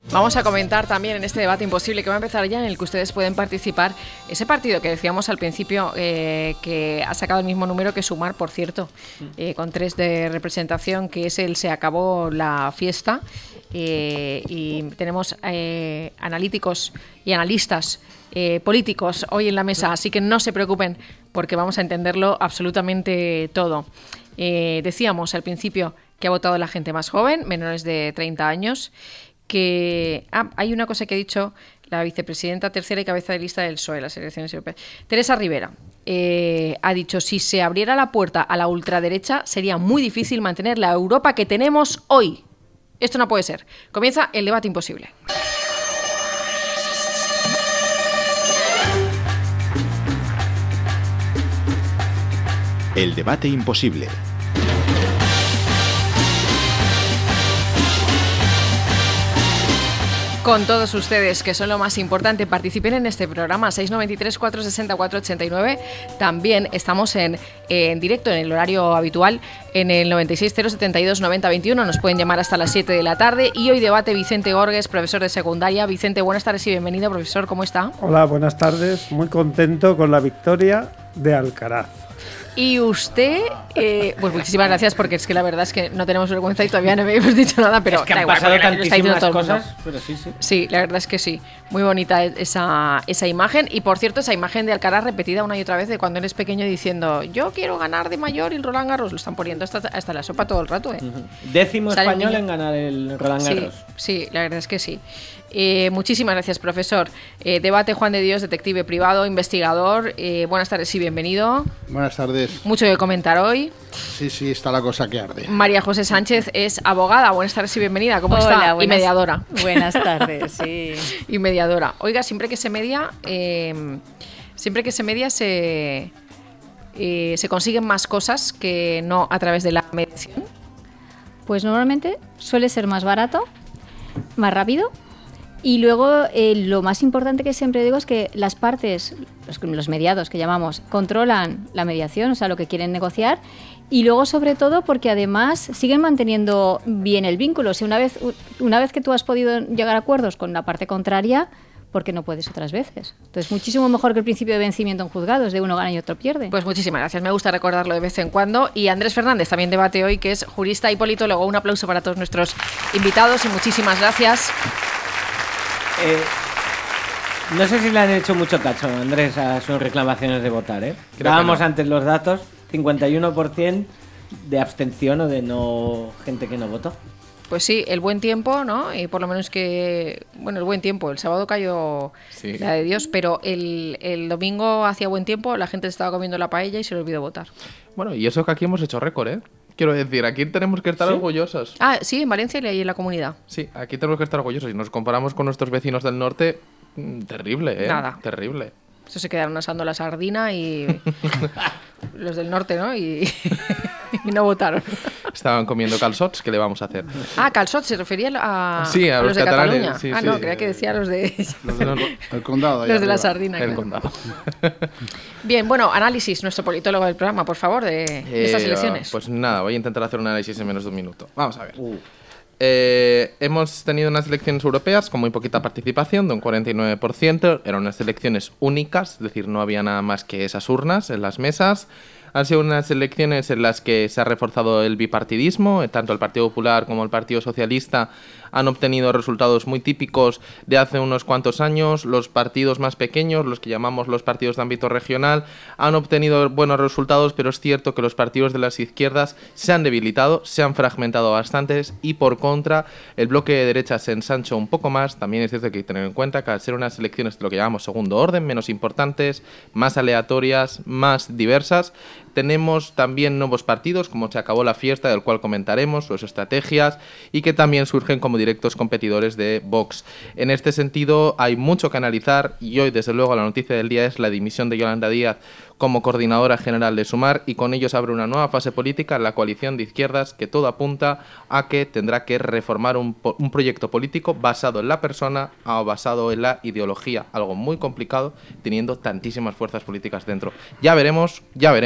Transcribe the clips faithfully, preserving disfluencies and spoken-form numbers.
Vamos a comentar también en este debate imposible que va a empezar ya, en el que ustedes pueden participar, ese partido que decíamos al principio eh, que ha sacado el mismo número que Sumar, por cierto, eh, con tres de representación, que es el Se Acabó la Fiesta, eh, y tenemos eh, analíticos y analistas eh, políticos hoy en la mesa, así que no se preocupen porque vamos a entenderlo absolutamente todo. Eh, decíamos al principio que ha votado la gente más joven, menores de treinta años, que ah, hay una cosa que ha dicho la vicepresidenta tercera y cabeza de lista del P S O E, las elecciones europeas, Teresa Rivera, eh, ha dicho: si se abriera la puerta a la ultraderecha sería muy difícil mantener la Europa que tenemos hoy. Esto no puede ser. Comienza el debate imposible. El debate imposible. Con todos ustedes, que son lo más importante, participen en este programa, seis noventa y tres, cuatrocientos sesenta y cuatro ochenta y nueve. También estamos en, en directo, en el horario habitual, en el noventa y seis, cero setenta y dos, noventa veintiuno. Nos pueden llamar hasta las siete de la tarde. Y hoy debate Vicente Gorges, profesor de secundaria. Vicente, buenas tardes y bienvenido, profesor. ¿Cómo está? Hola, buenas tardes. Muy contento con la victoria de Alcaraz. Y usted, eh, pues muchísimas gracias, porque es que la verdad es que no tenemos vergüenza y todavía no me hemos dicho nada, pero es que han da igual, pasado tantísimas cosas, pero sí, sí. Sí, la verdad es que sí. Muy bonita esa, esa imagen. Y por cierto, esa imagen de Alcaraz repetida una y otra vez de cuando él es pequeño diciendo: yo quiero ganar de mayor, y el Roland Garros. Lo están poniendo hasta, hasta la sopa todo el rato, ¿eh? Uh-huh. Décimo Sale español en ganar el Roland Garros. Sí, sí, la verdad es que sí. Eh, muchísimas gracias, profesor. Eh, debate Juan de Dios, detective privado, investigador. Eh, buenas tardes y bienvenido. Buenas tardes. Mucho que comentar hoy. Sí, sí, está la cosa que arde. María José Sánchez es abogada. Buenas tardes y bienvenida. ¿Cómo Hola, está? Buenas, y mediadora. Buenas tardes, sí. Y mediadora. Oiga, siempre que se media, eh, siempre que se media se, eh, se consiguen más cosas que no a través de la mediación. Pues normalmente suele ser más barato, más rápido. Y luego eh, lo más importante que siempre digo es que las partes, los, los mediados que llamamos, controlan la mediación, o sea, lo que quieren negociar, y luego sobre todo porque además siguen manteniendo bien el vínculo. O sea, una vez, una vez que tú has podido llegar a acuerdos con la parte contraria, ¿por qué no puedes otras veces? Entonces, muchísimo mejor que el principio de vencimiento en juzgados, de uno gana y otro pierde. Pues muchísimas gracias, me gusta recordarlo de vez en cuando. Y Andrés Fernández también debate hoy, que es jurista y politólogo. Un aplauso para todos nuestros invitados y muchísimas gracias. Eh, no sé si le han hecho mucho cacho, Andrés, a sus reclamaciones de votar, ¿eh? Dábamos no. antes los datos, cincuenta y uno por ciento de abstención o de no gente que no votó. Pues sí, el buen tiempo, ¿no? Y por lo menos que... Bueno, el buen tiempo. El sábado cayó sí. la de Dios, pero el, el domingo hacía buen tiempo, la gente estaba comiendo la paella y se le olvidó votar. Bueno, y eso que aquí hemos hecho récord, ¿eh? Quiero decir, aquí tenemos que estar ¿Sí? orgullosos. Ah, sí, en Valencia y ahí en la comunidad. Sí, aquí tenemos que estar orgullosos. Y nos comparamos con nuestros vecinos del norte, terrible, ¿eh? Nada. Terrible. Eso se quedaron asando la sardina y los del norte, ¿no? Y, y no votaron. Estaban comiendo calçots, ¿qué le vamos a hacer? Ah, calçots, se refería a, sí, a, a los, los de catalanes. Cataluña. Sí, ah, sí, no, sí. creía que decía los de... los del el condado. Los de arriba. La sardina. El claro. condado. Bien, bueno, análisis, nuestro politólogo del programa, por favor, de, de eh, estas elecciones. Pues nada, voy a intentar hacer un análisis en menos de un minuto. Vamos a ver. Uh. Eh, hemos tenido unas elecciones europeas con muy poquita participación, de un cuarenta y nueve por ciento. Eran unas elecciones únicas, es decir, no había nada más que esas urnas en las mesas. Han sido unas elecciones en las que se ha reforzado el bipartidismo, tanto el Partido Popular como el Partido Socialista han obtenido resultados muy típicos de hace unos cuantos años. Los partidos más pequeños, los que llamamos los partidos de ámbito regional, han obtenido buenos resultados, pero es cierto que los partidos de las izquierdas se han debilitado, se han fragmentado bastantes y por contra el bloque de derecha se ensanchó un poco más. También es cierto que hay que tener en cuenta que al ser unas elecciones de lo que llamamos segundo orden, menos importantes, más aleatorias, más diversas, tenemos también nuevos partidos, como Se Acabó la Fiesta, del cual comentaremos, sus estrategias, y que también surgen como directos competidores de Vox. En este sentido, hay mucho que analizar, y hoy, desde luego, la noticia del día es la dimisión de Yolanda Díaz como coordinadora general de Sumar, y con ello se abre una nueva fase política en la coalición de izquierdas que todo apunta a que tendrá que reformar un, un proyecto político basado en la persona o basado en la ideología, algo muy complicado teniendo tantísimas fuerzas políticas dentro. Ya veremos, ya veremos, la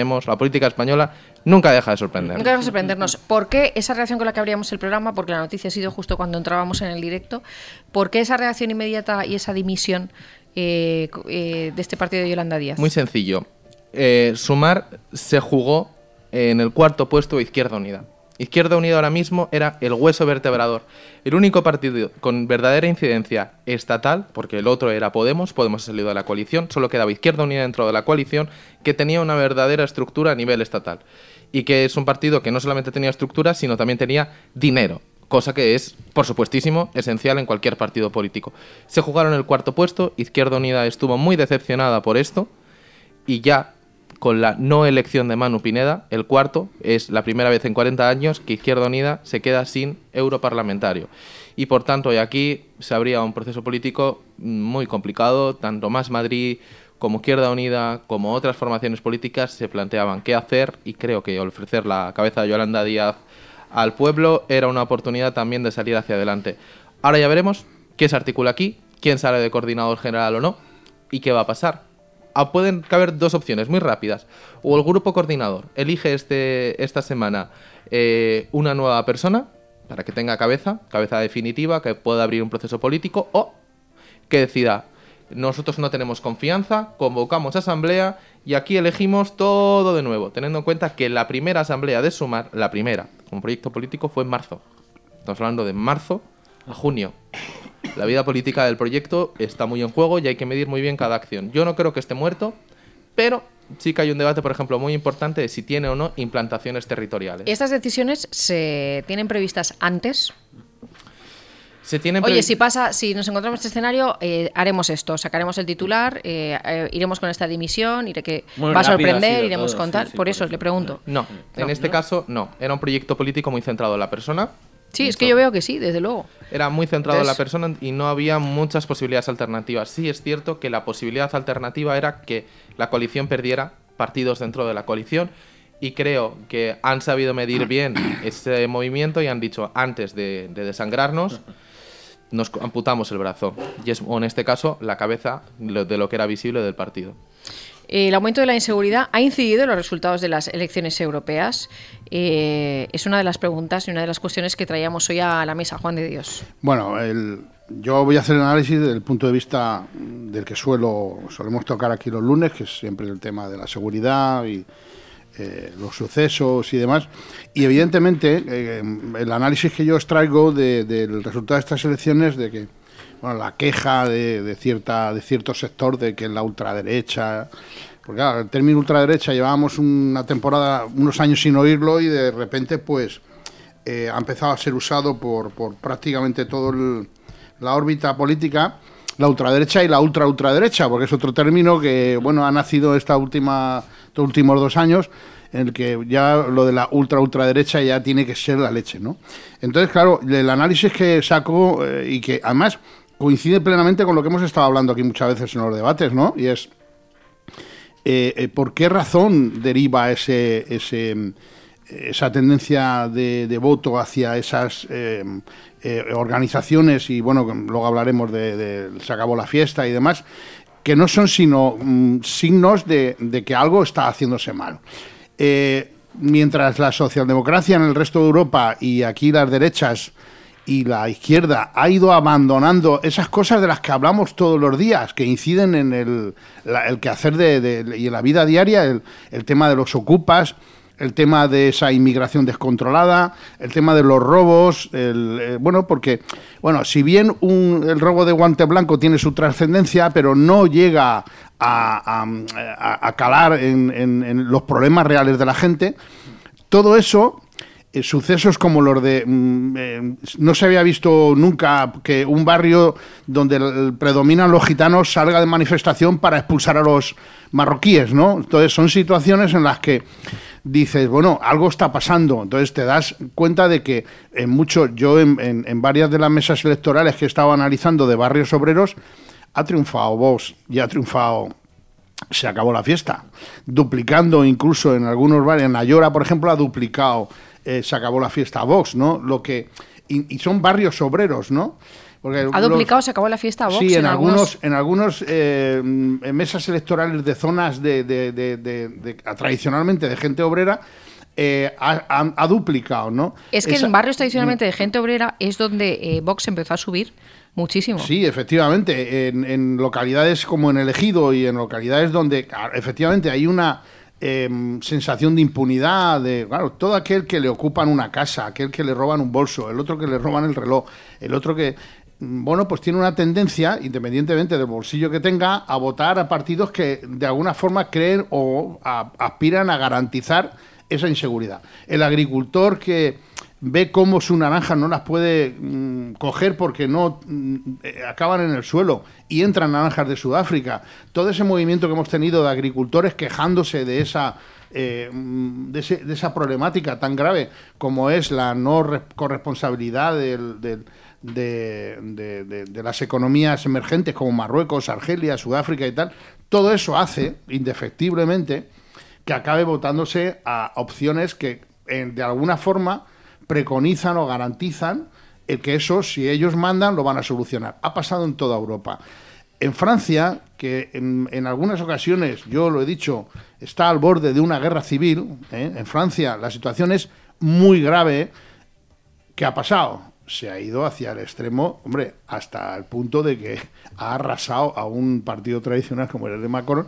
política española nunca deja de sorprender. Nunca deja de sorprendernos. ¿Por qué esa reacción con la que abríamos el programa? Porque la noticia ha sido justo cuando entrábamos en el directo. ¿Por qué esa reacción inmediata y esa dimisión eh, eh, de este partido de Yolanda Díaz? Muy sencillo. Eh, Sumar se jugó en el cuarto puesto de Izquierda Unida. Izquierda Unida ahora mismo era el hueso vertebrador. El único partido con verdadera incidencia estatal, porque el otro era Podemos, Podemos ha salido de la coalición, solo quedaba Izquierda Unida dentro de la coalición, que tenía una verdadera estructura a nivel estatal. Y que es un partido que no solamente tenía estructura, sino también tenía dinero. Cosa que es, por supuestísimo, esencial en cualquier partido político. Se jugaron el cuarto puesto, Izquierda Unida estuvo muy decepcionada por esto, y ya con la no elección de Manu Pineda, el cuarto, es la primera vez en cuarenta años que Izquierda Unida se queda sin europarlamentario. Y por tanto, y aquí se abría un proceso político muy complicado, tanto Más Madrid como Izquierda Unida, como otras formaciones políticas, se planteaban qué hacer, y creo que ofrecer la cabeza de Yolanda Díaz al pueblo era una oportunidad también de salir hacia adelante. Ahora ya veremos qué se articula aquí, quién sale de coordinador general o no, y qué va a pasar. Ah, pueden caber dos opciones muy rápidas. O el grupo coordinador elige este, esta semana eh, una nueva persona para que tenga cabeza, cabeza definitiva, que pueda abrir un proceso político, o que decida, nosotros no tenemos confianza, convocamos asamblea y aquí elegimos todo de nuevo, teniendo en cuenta que la primera asamblea de Sumar, la primera, como proyecto político, fue en marzo. Estamos hablando de marzo a junio. La vida política del proyecto está muy en juego y hay que medir muy bien cada acción. Yo no creo que esté muerto, pero sí que hay un debate, por ejemplo, muy importante de si tiene o no implantaciones territoriales. ¿Estas decisiones se tienen previstas antes? Se tienen Oye, previ- si pasa, si nos encontramos en este escenario, eh, haremos esto, sacaremos el titular, eh, eh, iremos con esta dimisión, iré que Muy va a rápido ha sorprender, sido iremos todo, con sí, tal. sí, por por eso eso. le pregunto. No, en No, este ¿no? caso no. Era un proyecto político muy centrado en la persona. Sí, es que yo veo que sí, desde luego. Era muy centrado Entonces- en la persona y no había muchas posibilidades alternativas. Sí es cierto que la posibilidad alternativa era que la coalición perdiera partidos dentro de la coalición, y creo que han sabido medir bien ese movimiento y han dicho, antes de, de desangrarnos, nos amputamos el brazo. Y es, o en este caso, la cabeza de lo que era visible del partido. El aumento de la inseguridad ha incidido en los resultados de las elecciones europeas. Eh, es una de las preguntas y una de las cuestiones que traíamos hoy a la mesa, Juan de Dios. Bueno, el, yo voy a hacer el análisis desde el punto de vista del que suelo solemos tocar aquí los lunes, que es siempre el tema de la seguridad y eh, los sucesos y demás. Y evidentemente, eh, el análisis que yo os traigo de, del resultado de estas elecciones, de que bueno, la queja de, de cierta de cierto sector de que la ultraderecha, porque claro, el término ultraderecha llevábamos una temporada, unos años sin oírlo, y de repente pues eh, ha empezado a ser usado por, por prácticamente toda la órbita política, la ultraderecha y la ultra ultraderecha, porque es otro término que bueno ha nacido esta última estos últimos dos años, en el que ya lo de la ultra ultraderecha ya tiene que ser la leche, ¿no? Entonces, claro, el análisis que saco eh, y que además coincide plenamente con lo que hemos estado hablando aquí muchas veces en los debates, ¿no? Y es eh, eh, ¿por qué razón deriva ese, ese esa tendencia de, de voto hacia esas eh, eh, organizaciones? Y bueno, luego hablaremos de, de Se acabó la fiesta y demás, que no son sino mm, signos de, de que algo está haciéndose mal. Eh, mientras la socialdemocracia en el resto de Europa y aquí las derechas y la izquierda ha ido abandonando esas cosas de las que hablamos todos los días, que inciden en el, la, el quehacer de, de, y en la vida diaria, el, el tema de los ocupas, el tema de esa inmigración descontrolada, el tema de los robos, el, eh, bueno, porque, bueno, si bien un, el robo de guante blanco tiene su trascendencia, pero no llega a, a, a, a calar en, en, en los problemas reales de la gente, todo eso... Eh, sucesos como los de... Mm, eh, no se había visto nunca que un barrio donde el, predominan los gitanos salga de manifestación para expulsar a los marroquíes, ¿no? Entonces son situaciones en las que dices, bueno, algo está pasando. Entonces te das cuenta de que en mucho, yo en, en, en varias de las mesas electorales que he estado analizando de barrios obreros, ha triunfado Vox y ha triunfado... Se acabó la fiesta, duplicando incluso en algunos barrios, en Ayora, por ejemplo, ha duplicado, eh, se acabó la fiesta Vox, ¿no? Lo que y, y son barrios obreros, ¿no? Porque ¿Ha duplicado, los, se acabó la fiesta a Vox? Sí, en, en algunos, en algunos eh, en mesas electorales de zonas de, de, de, de, de, de tradicionalmente de gente obrera, eh, ha, ha, ha duplicado, ¿no? Es que Esa, en barrios tradicionalmente de gente obrera es donde eh, Vox empezó a subir muchísimo. Sí, efectivamente. En, en localidades como en El Ejido y en localidades donde efectivamente hay una eh, sensación de impunidad, de claro, todo aquel que le ocupan una casa, aquel que le roban un bolso, el otro que le roban el reloj, el otro que, bueno, pues tiene una tendencia, independientemente del bolsillo que tenga, a votar a partidos que de alguna forma creen o a, aspiran a garantizar esa inseguridad. El agricultor que ve cómo su naranja no las puede mmm, coger porque no mmm, acaban en el suelo y entran naranjas de Sudáfrica. Todo ese movimiento que hemos tenido de agricultores quejándose de esa, eh, de, ese, de esa problemática tan grave como es la no corresponsabilidad del, del, de, de, de, de las economías emergentes como Marruecos, Argelia, Sudáfrica y tal, todo eso hace, indefectiblemente, que acabe votándose a opciones que, en, de alguna forma, preconizan o garantizan el que eso, si ellos mandan, lo van a solucionar. Ha pasado en toda Europa. En Francia, que en, en algunas ocasiones, yo lo he dicho, está al borde de una guerra civil, ¿eh? En Francia la situación es muy grave. ¿Qué ha pasado? Se ha ido hacia el extremo, hombre, hasta el punto de que ha arrasado a un partido tradicional como el de Macron,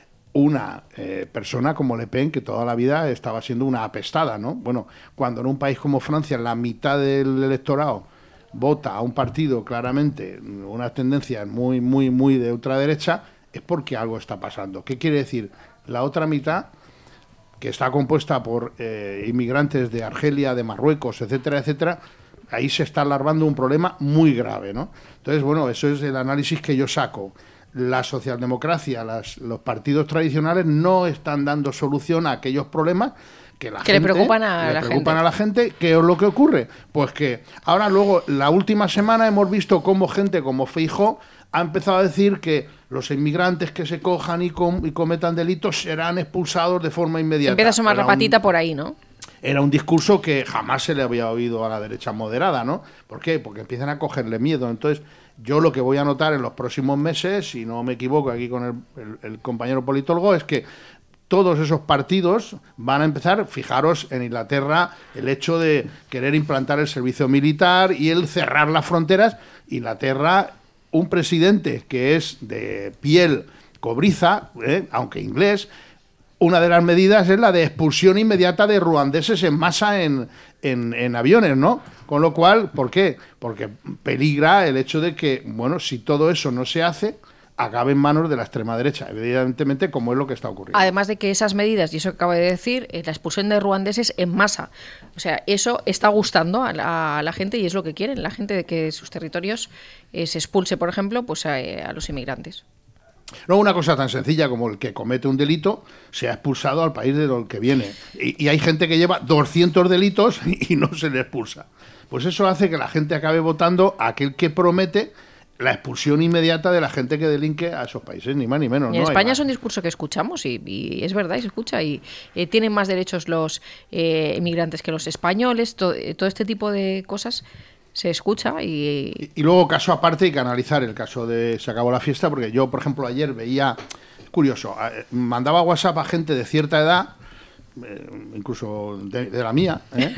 una eh, persona como Le Pen, que toda la vida estaba siendo una apestada, ¿no? Bueno, cuando en un país como Francia la mitad del electorado vota a un partido claramente, unas tendencias muy, muy, muy de ultraderecha, es porque algo está pasando. ¿Qué quiere decir? La otra mitad, que está compuesta por eh, inmigrantes de Argelia, de Marruecos, etcétera, etcétera, ahí se está alarmando un problema muy grave, ¿no? Entonces, bueno, eso es el análisis que yo saco. La socialdemocracia, las, los partidos tradicionales no están dando solución a aquellos problemas que, la que gente, le preocupan, a, le la preocupan gente. a la gente. ¿Qué es lo que ocurre? Pues que ahora luego, la última semana hemos visto cómo gente como Feijóo ha empezado a decir que los inmigrantes que se cojan y, com y cometan delitos serán expulsados de forma inmediata. Empieza a asomar la patita un... por ahí, ¿no? Era un discurso que jamás se le había oído a la derecha moderada, ¿no? ¿Por qué? Porque empiezan a cogerle miedo. Entonces, yo lo que voy a notar en los próximos meses, si no me equivoco aquí con el, el, el compañero politólogo, es que todos esos partidos van a empezar, fijaros, en Inglaterra, el hecho de querer implantar el servicio militar y el cerrar las fronteras. Inglaterra, un presidente que es de piel cobriza, eh, aunque inglés, una de las medidas es la de expulsión inmediata de ruandeses en masa en, en, en aviones, ¿no? Con lo cual, ¿por qué? Porque peligra el hecho de que, bueno, si todo eso no se hace, acabe en manos de la extrema derecha, evidentemente, como es lo que está ocurriendo. Además de que esas medidas, y eso que acabo de decir, eh, la expulsión de ruandeses en masa, o sea, eso está gustando a la, a la gente y es lo que quieren, la gente, de que sus territorios eh, se expulse, por ejemplo, pues a, a los inmigrantes. No, una cosa tan sencilla como el que comete un delito se ha expulsado al país de lo que viene. Y, y hay gente que lleva doscientos delitos y, y no se le expulsa. Pues eso hace que la gente acabe votando a aquel que promete la expulsión inmediata de la gente que delinque a esos países, ni más ni menos. Y en ¿no? España es un discurso que escuchamos y, y es verdad, y se escucha. Y eh, tienen más derechos los eh, inmigrantes que los españoles, to, eh, todo este tipo de cosas se escucha y... y... Y luego, caso aparte, hay que analizar el caso de Se acabó la fiesta, porque yo, por ejemplo, ayer veía, curioso, mandaba WhatsApp a gente de cierta edad, eh, incluso de, de la mía, ¿eh?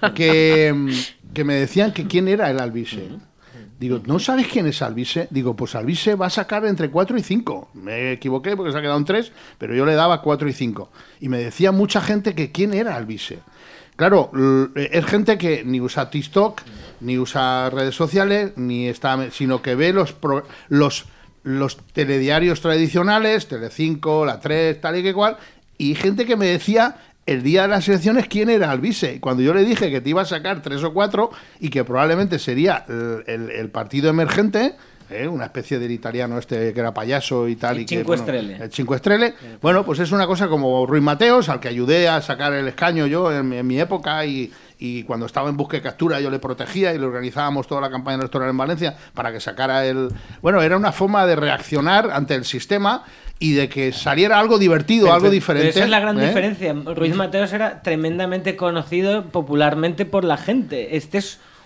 que, que me decían que quién era el Alvise. Digo, ¿no sabes quién es Alvise? Digo, pues Alvise va a sacar entre cuatro y cinco. Me equivoqué porque se ha quedado en tres, pero yo le daba cuatro y cinco. Y me decía mucha gente que quién era Alvise. Claro, es gente que ni usa TikTok, ni usa redes sociales, ni está, sino que ve los, pro, los, los telediarios tradicionales, Telecinco, La tres, tal y que cual, y gente que me decía el día de las elecciones quién era Alvise. Cuando yo le dije que te iba a sacar tres o cuatro y que probablemente sería el, el, el partido emergente, ¿eh? Una especie del italiano este que era payaso y tal. El y que, Cinque bueno, Stelle. el Cinque Stelle. Bueno, pues es una cosa como Ruiz Mateos, al que ayudé a sacar el escaño yo en, en mi época y, y cuando estaba en busca y captura yo le protegía y le organizábamos toda la campaña electoral en Valencia para que sacara el... Bueno, era una forma de reaccionar ante el sistema y de que saliera algo divertido, pero, algo pero, diferente. Pero esa es la gran ¿eh? diferencia. Ruiz Mateos era tremendamente conocido popularmente por la gente. Este es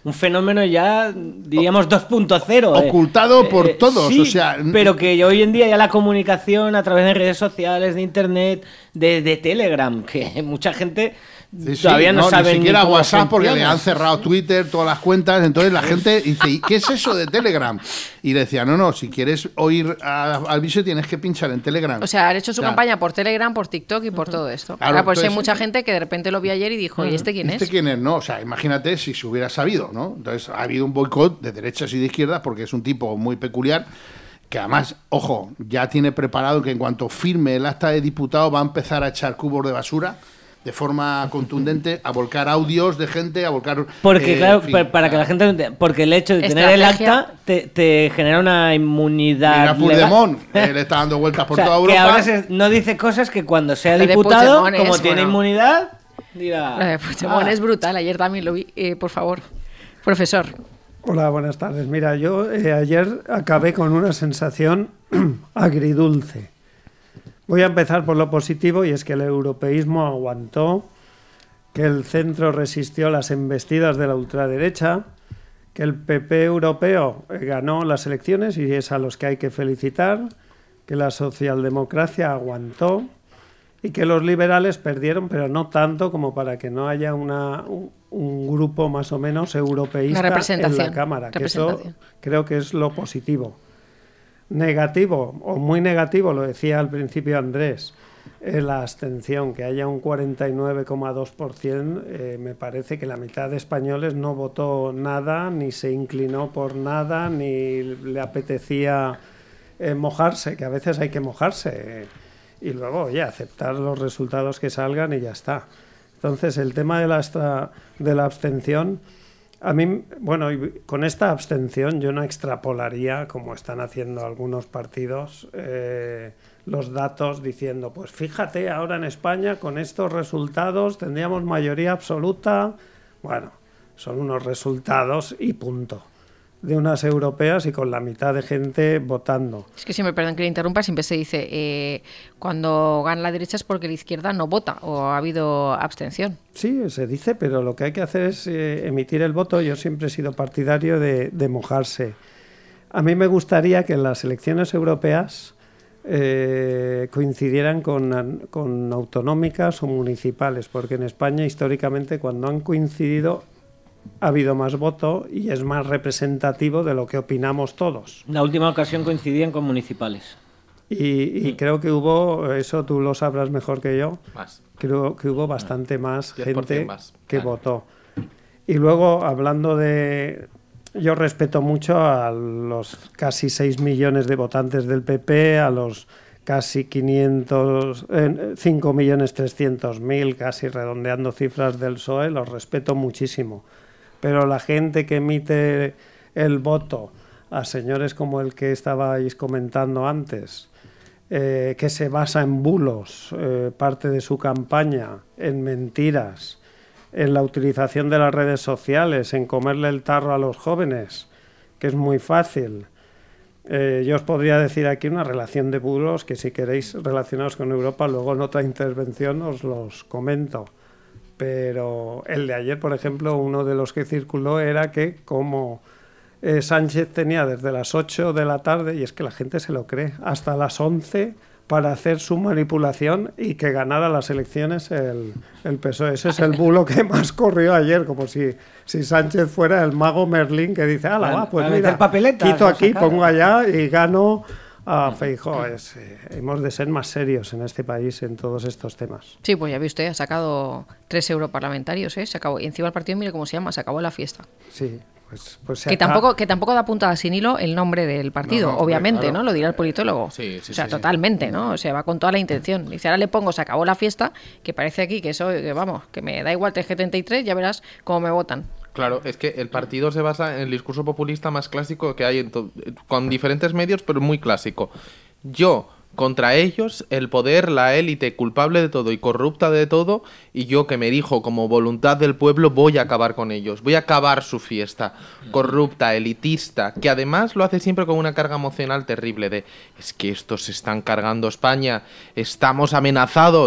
un fenómeno ya, diríamos, dos punto cero. Ocultado eh. por eh, todos, sí, o sea... pero que hoy en día ya la comunicación a través de redes sociales, de internet, de, de Telegram, que mucha gente... Sí, sí, todavía no, no saben ni siquiera ni cómo WhatsApp porque funciona. le han cerrado Twitter, todas las cuentas, entonces la gente dice, ¿y qué es eso de Telegram? Y le decía, no, no, si quieres oír a, al bicho tienes que pinchar en Telegram. O sea, han hecho su O sea, campaña por Telegram, por TikTok y por todo esto. Claro, Claro, pues hay entonces- mucha gente que de repente lo vio ayer y dijo, ¿y este quién ¿Este es? quién es? No, o sea, imagínate si se hubiera sabido, ¿no? Entonces ha habido un boicot de derechas y de izquierdas porque es un tipo muy peculiar que además, ojo, ya tiene preparado que en cuanto firme el acta de diputado va a empezar a echar cubos de basura de forma contundente, a volcar audios de gente, a volcar... Porque, eh, claro, en fin, pa- para que la gente... ente- Porque el hecho de tener el Estrategia. acta te, te genera una inmunidad Mira, legal. Puigdemont eh, le está dando vueltas por O sea, toda que Europa. ahora se- no dice cosas que cuando sea Lo de diputado, Puigdemont como es, tiene bueno. inmunidad, dirá... La de Puigdemont "Ah". es brutal, ayer también lo vi. Eh, por favor, profesor. Hola, buenas tardes. Mira, yo eh, ayer acabé con una sensación agridulce. Voy a empezar por lo positivo y es que el europeísmo aguantó, que el centro resistió las embestidas de la ultraderecha, que el P P europeo eh, ganó las elecciones y es a los que hay que felicitar, que la socialdemocracia aguantó y que los liberales perdieron, pero no tanto como para que no haya una, un, un grupo más o menos europeísta Una en representación, la Cámara, que eso representación. creo que es lo positivo. Negativo, o muy negativo, lo decía al principio Andrés, eh, la abstención, que haya un cuarenta y nueve coma dos por ciento, eh, me parece que la mitad de españoles no votó nada, ni se inclinó por nada, ni le apetecía eh, mojarse, que a veces hay que mojarse, eh, y luego, oye, aceptar los resultados que salgan y ya está. Entonces, el tema de la, extra- de la abstención... A mí, bueno, y con esta abstención yo no extrapolaría, como están haciendo algunos partidos, eh, los datos diciendo, pues fíjate, ahora en España con estos resultados tendríamos mayoría absoluta. Bueno, son unos resultados y punto. De unas europeas y con la mitad de gente votando. Es que siempre, perdón que le interrumpa, siempre se dice, eh, cuando gana la derecha es porque la izquierda no vota o ha habido abstención. Sí, se dice, pero lo que hay que hacer es eh, emitir el voto. Yo siempre he sido partidario de, de mojarse. A mí me gustaría que en las elecciones europeas eh, coincidieran con, con autonómicas o municipales, porque en España históricamente cuando han coincidido ha habido más voto y es más representativo de lo que opinamos todos. La última ocasión coincidían con municipales. Y, y creo que hubo, eso tú lo sabrás mejor que yo, Más. creo que hubo bastante más diez por ciento gente más, que claro. votó. Y luego, hablando de... Yo respeto mucho a los casi seis millones de votantes del P P, a los casi quinientos, eh, cinco millones trescientos mil, casi redondeando cifras del P S O E, los respeto muchísimo. Pero la gente que emite el voto a señores como el que estabais comentando antes, eh, que se basa en bulos, eh, parte de su campaña, en mentiras, en la utilización de las redes sociales, en comerle el tarro a los jóvenes, que es muy fácil. Eh, yo os podría decir aquí una relación de bulos que si queréis relacionados con Europa, luego en otra intervención os los comento. Pero el de ayer, por ejemplo, uno de los que circuló era que como eh, Sánchez tenía desde las ocho de la tarde, y es que la gente se lo cree, hasta las once para hacer su manipulación y que ganara las elecciones el, el P S O E. Ese es el bulo que más corrió ayer, como si, si Sánchez fuera el mago Merlín que dice, ala, A- va, pues a meter mira, papeletas, quito a aquí, sacar". pongo allá y gano a Feijóo. Es, eh, hemos de ser más serios en este país en todos estos temas. Sí, pues ya ve usted, ha sacado tres europarlamentarios, ¿eh? Se acabó. Y encima el partido, mire cómo se llama, se acabó la fiesta. Sí, pues, pues se Que acaba- tampoco, que tampoco da puntada sin hilo el nombre del partido, No, no, hombre, obviamente, claro. ¿no? Lo dirá el politólogo. Sí, sí, o sea, sí, sí. totalmente, ¿no? O sea, va con toda la intención. Dice, ahora le pongo, se acabó la fiesta, que parece aquí que soy, que vamos, que me da igual tres setenta y tres, ya verás cómo me votan. Claro, es que el partido se basa en el discurso populista más clásico que hay en to- con diferentes medios, pero muy clásico. Yo contra ellos, el poder, la élite culpable de todo y corrupta de todo, y yo que me erijo como voluntad del pueblo, voy a acabar con ellos, voy a acabar su fiesta corrupta, elitista, que además lo hace siempre con una carga emocional terrible de es que estos se están cargando España, estamos amenazados.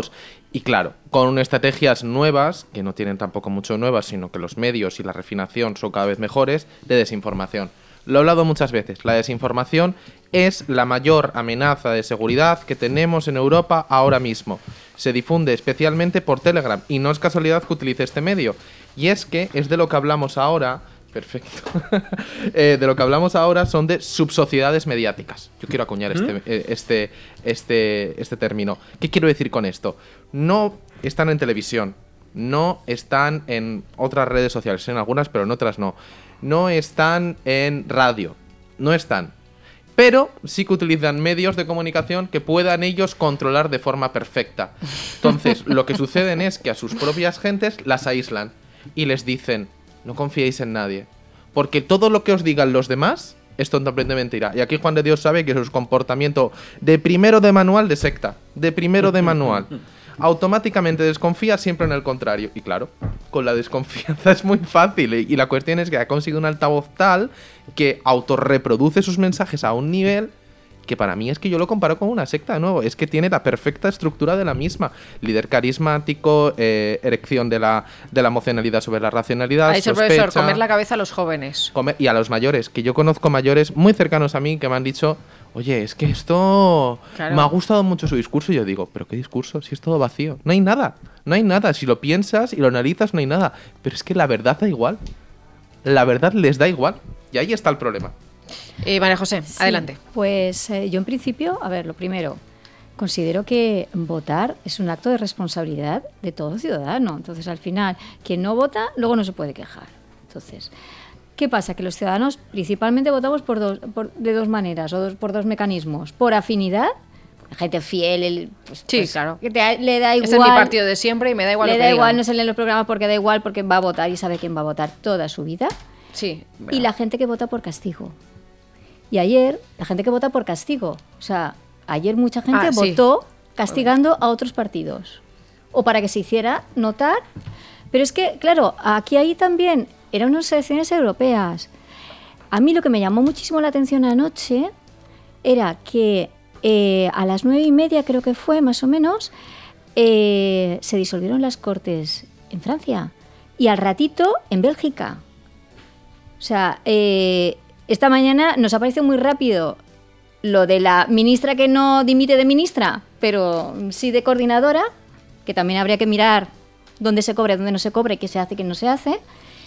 Y claro, con estrategias nuevas, que no tienen tampoco mucho nuevas, sino que los medios y la refinación son cada vez mejores, de desinformación. Lo he hablado muchas veces, la desinformación es la mayor amenaza de seguridad que tenemos en Europa ahora mismo. Se difunde especialmente por Telegram, y no es casualidad que utilice este medio. Y es que es de lo que hablamos ahora... Perfecto. eh, de lo que hablamos ahora son de subsociedades mediáticas. Yo quiero acuñar este, eh, este, este, este término. ¿Qué quiero decir con esto? No están en televisión, no están en otras redes sociales, en algunas, pero en otras no. No están en radio, no están. Pero sí que utilizan medios de comunicación que puedan ellos controlar de forma perfecta. Entonces, lo que sucede es que a sus propias gentes las aíslan y les dicen... No confiéis en nadie, porque todo lo que os digan los demás es totalmente mentira. Y aquí Juan de Dios sabe que eso es comportamiento de primero de manual de secta, de primero de manual. Automáticamente desconfía siempre en el contrario. Y claro, con la desconfianza es muy fácil. Y la cuestión es que ha conseguido un altavoz tal que autorreproduce sus mensajes a un nivel... que para mí es que yo lo comparo con una secta de nuevo, es que tiene la perfecta estructura de la misma, líder carismático, eh, erección de la, de la emocionalidad sobre la racionalidad, ha dicho el sospecha, profesor, comer la cabeza a los jóvenes. Comer, y a los mayores, que yo conozco mayores muy cercanos a mí que me han dicho, oye, es que esto claro. me ha gustado mucho su discurso, y yo digo, pero ¿qué discurso? Si es todo vacío, no hay nada, no hay nada, si lo piensas y lo analizas no hay nada, pero es que la verdad da igual, la verdad les da igual, y ahí está el problema. Eh, María José, Sí, adelante. Pues eh, yo en principio, a ver, lo primero, considero que votar es un acto de responsabilidad de todo ciudadano. Entonces, al final, quien no vota, luego no se puede quejar. Entonces, ¿qué pasa? Que los ciudadanos principalmente votamos por dos, por, de dos maneras, o dos, por dos mecanismos. Por afinidad, la gente fiel, el, pues, Sí, pues, claro. que te, le da igual. Este es mi partido de siempre y me da igual Le lo que da digan. igual, no se lee en los programas porque da igual, porque va a votar y sabe quién va a votar toda su vida. Sí. Y la gente que vota por castigo. Y ayer, la gente que vota por castigo. O sea, ayer mucha gente Ah, sí. votó castigando a otros partidos. O para que se hiciera notar. Pero es que, claro, aquí ahí también eran unas elecciones europeas. A mí lo que me llamó muchísimo la atención anoche era que eh, a las nueve y media, creo que fue más o menos, eh, se disolvieron las Cortes en Francia. Y al ratito en Bélgica. O sea, eh, esta mañana nos ha parecido muy rápido lo de la ministra que no dimite de ministra, pero sí de coordinadora, que también habría que mirar dónde se cobra, dónde no se cobra, y qué se hace y qué no se hace,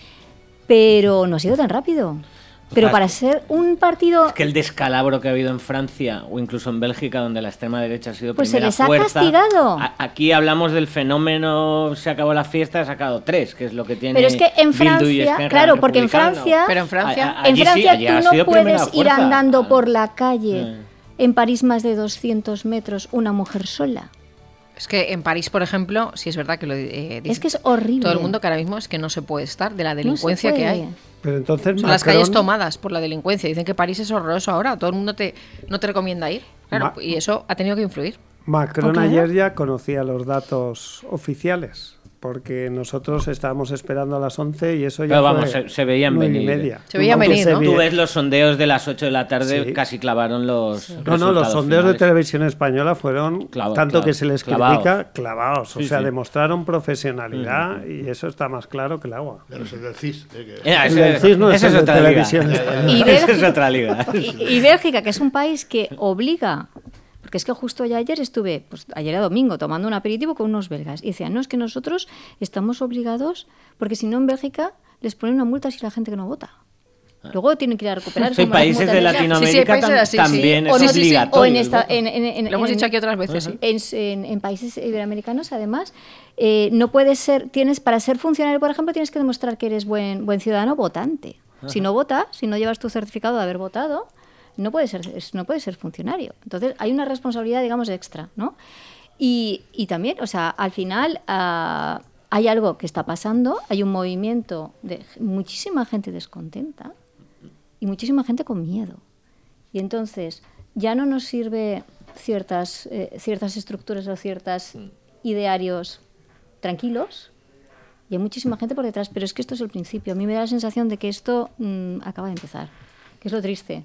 pero no ha sido tan rápido. Pero para ser un partido... Es que el descalabro que ha habido en Francia o incluso en Bélgica, donde la extrema derecha ha sido Pues se primera les ha fuerza, castigado. a- aquí hablamos del fenómeno, se acabó la fiesta, ha sacado tres, que es lo que tiene Pero es que en Bildu y Francia, Esquerra claro, porque en Republicano. Francia... Pero en Francia... A- a- En allí sí, Francia allí ha tú no sido primera puedes ir fuerza. andando por la calle, Eh. en París más de doscientos metros, una mujer sola. Es que en París, por ejemplo, sí es verdad que lo eh, dice Es que es horrible. todo el mundo, que ahora mismo es que no se puede estar de la No se delincuencia que puede. hay. Pero entonces Son las Macron- calles tomadas por la delincuencia. Dicen que París es horroroso ahora. Todo el mundo te, no te recomienda ir. Claro, Ma- y eso ha tenido que influir. Macron ¿Oh, claro? ayer ya conocía los datos oficiales, porque nosotros estábamos esperando a las once y eso ya Pero vamos, fue se- se veían nueve y venir. media. Se veían Aunque venir, se ¿no? ve- Tú ves los sondeos de las ocho de la tarde, Sí. casi clavaron los No, no, los resultados sondeos de finales. televisión española fueron, Clava- tanto clava- que se les clavados. critica, clavados. O Sí, sea, sí. demostraron profesionalidad y eso está más claro que el agua. Pero es el del C I S. eh, que- Eh, El ese- del C I S no es esa el de otra liga. televisión española. Y Esa es Bélgica- otra liga. Y, y Bélgica, que es un país que obliga, porque es que justo ya ayer estuve, pues ayer era domingo, tomando un aperitivo con unos belgas y decían, no, es que nosotros estamos obligados, porque si no en Bélgica les ponen una multa si la gente que no vota. Luego tienen que ir a recuperar. Sí, como las países multas de de- Latinoamérica Sí, sí, hay países tam- así, sí. también O, es no sé si- obligatorio. o en, el esta, voto. en, en- en- Lo hemos en- dicho aquí otras veces, sí. en, en- en países iberoamericanos, además, eh, no puedes ser, tienes, para ser funcionario, por ejemplo, tienes que demostrar que eres buen, buen ciudadano votante. Si no votas, si no llevas tu certificado de haber votado, no puedes ser, es- no puedes ser funcionario. Entonces, hay una responsabilidad, digamos, extra, ¿no? Y, y también, o sea, al final ah, hay algo que está pasando, hay un movimiento de muchísima gente descontenta y muchísima gente con miedo. Y entonces ya no nos sirve ciertas, eh, ciertas estructuras o ciertos idearios tranquilos, y hay muchísima gente por detrás, pero es que esto es el principio. A mí me da la sensación de que esto mm, acaba de empezar, que es lo triste.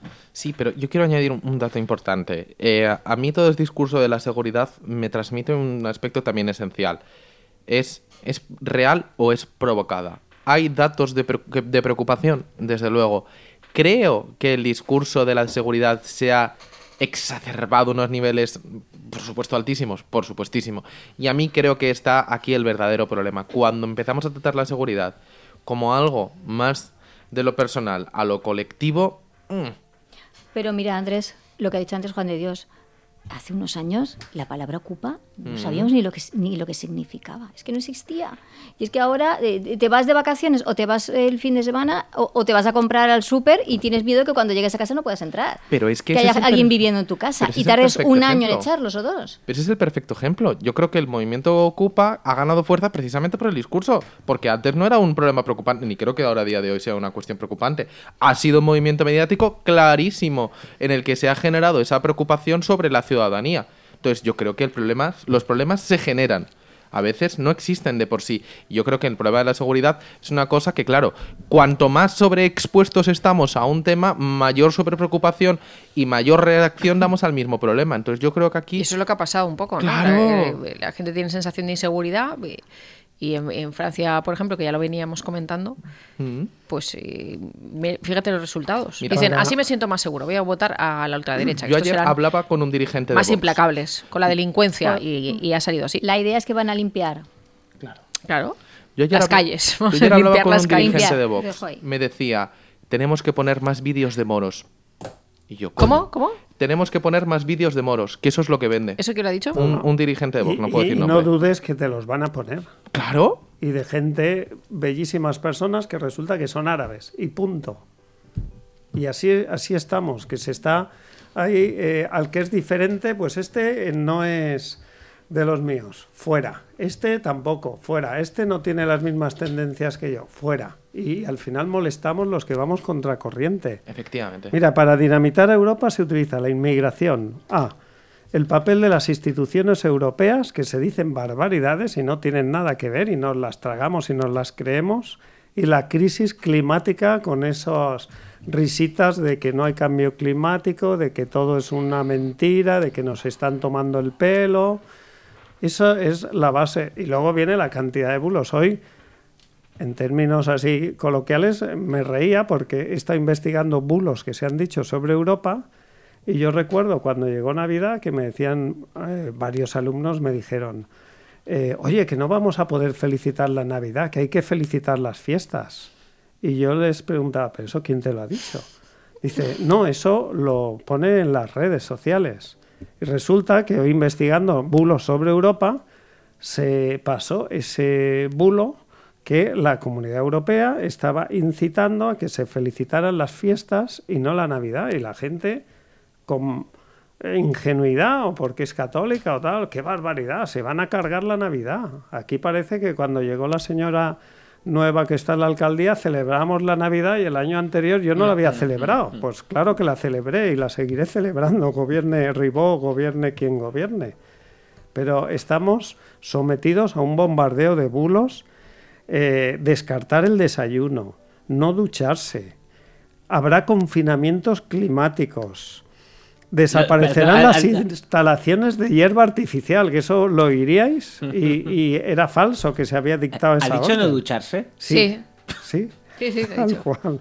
Sí, pero yo quiero añadir un, un dato importante. Eh, a, a mí todo el discurso de la seguridad me transmite un aspecto también esencial. ¿Es, es real o es provocada? ¿Hay datos de, pre- de preocupación? Desde luego. Creo que el discurso de la seguridad se ha exacerbado a unos niveles, por supuesto, altísimos, por supuestísimo. Y a mí creo que está aquí el verdadero problema. Cuando empezamos a tratar la seguridad como algo más de lo personal a lo colectivo... Mmm. Pero mira, Andrés, lo que ha dicho antes Juan de Dios, hace unos años la palabra ocupa no Mm. sabíamos ni lo que ni lo que significaba, es que no existía. Y es que ahora eh, te vas de vacaciones o te vas el fin de semana o, o te vas a comprar al súper y tienes miedo que cuando llegues a casa no puedas entrar. Pero es que, que ese haya es el alguien per- viviendo en tu casa pero ese y es el tardes perfecto un año en ejemplo. echarlos o dos. Pero ese es el perfecto ejemplo. Yo creo que el movimiento Ocupa ha ganado fuerza precisamente por el discurso, porque antes no era un problema preocupante, ni creo que ahora a día de hoy sea una cuestión preocupante. Ha sido un movimiento mediático clarísimo en el que se ha generado esa preocupación sobre la ciudadanía. Entonces yo creo que el problema, los problemas se generan. A veces no existen de por sí. Yo creo que el problema de la seguridad es una cosa que, claro, cuanto más sobreexpuestos estamos a un tema, mayor sobrepreocupación y mayor reacción damos al mismo problema. Entonces yo creo que aquí... Y eso es lo que ha pasado un poco, ¿no? ¡Claro! La, la gente tiene sensación de inseguridad y, y en, en Francia, por ejemplo, que ya lo veníamos comentando, Mm. pues eh, me- fíjate los resultados. Mira, Dicen, para- así me siento más seguro, voy a votar a la ultraderecha. que Yo estos ayer serán hablaba con un dirigente de más Vox. implacables con la delincuencia Pues- y, y ha salido así. La idea es que van a limpiar. Claro. Yo ayer Las habla- calles. Yo ayer hablaba Limpiar con las un calles. dirigente de Limpiar. Vox. Dejo ahí. Me decía, tenemos que poner más vídeos de moros. Y yo, ¿Cómo? ¿Cómo? Tenemos que poner más vídeos de moros, que eso es lo que vende. ¿Eso quién lo ha dicho? Un, un dirigente de Vox, Y, no puedo y decir no nombre. dudes que te los van a poner. Claro. Y de gente, bellísimas personas que resulta que son árabes. Y punto. Y así, así estamos, que se está ahí, eh, al que es diferente, pues este eh, no es de los míos, fuera. Este tampoco, fuera. Este no tiene las mismas tendencias que yo, fuera. Y al final molestamos los que vamos contracorriente. Efectivamente. Mira, para dinamitar a Europa se utiliza la inmigración. A. El papel de las instituciones europeas, que se dicen barbaridades y no tienen nada que ver y nos las tragamos y nos las creemos. Y la crisis climática con esos risitas de que no hay cambio climático, de que todo es una mentira, de que nos están tomando el pelo. Eso es la base. Y luego viene la cantidad de bulos. Hoy, en términos así coloquiales, me reía porque he estado investigando bulos que se han dicho sobre Europa y yo recuerdo cuando llegó Navidad que me decían, eh, varios alumnos me dijeron, eh, oye, que no vamos a poder felicitar la Navidad, que hay que felicitar las fiestas. Y yo les preguntaba, ¿pero eso quién te lo ha dicho? Dice, no, eso lo pone en las redes sociales. Y resulta que hoy investigando bulos sobre Europa se pasó ese bulo que la Comunidad Europea estaba incitando a que se felicitaran las fiestas y no la Navidad. Y la gente, con ingenuidad o porque es católica o tal, qué barbaridad, se van a cargar la Navidad. Aquí parece que cuando llegó la señora nueva que está en la alcaldía celebramos la Navidad y el año anterior yo no la había celebrado. Pues claro que la celebré y la seguiré celebrando, gobierne Ribó, gobierne quien gobierne. Pero estamos sometidos a un bombardeo de bulos. Eh, descartar el desayuno, no ducharse, habrá confinamientos climáticos, desaparecerán las instalaciones de hierba artificial, que eso lo oiríais y, y era falso que se había dictado esa ¿Ha dicho orden. no ducharse? Sí, sí, Sí, sí, te he tal dicho. cual.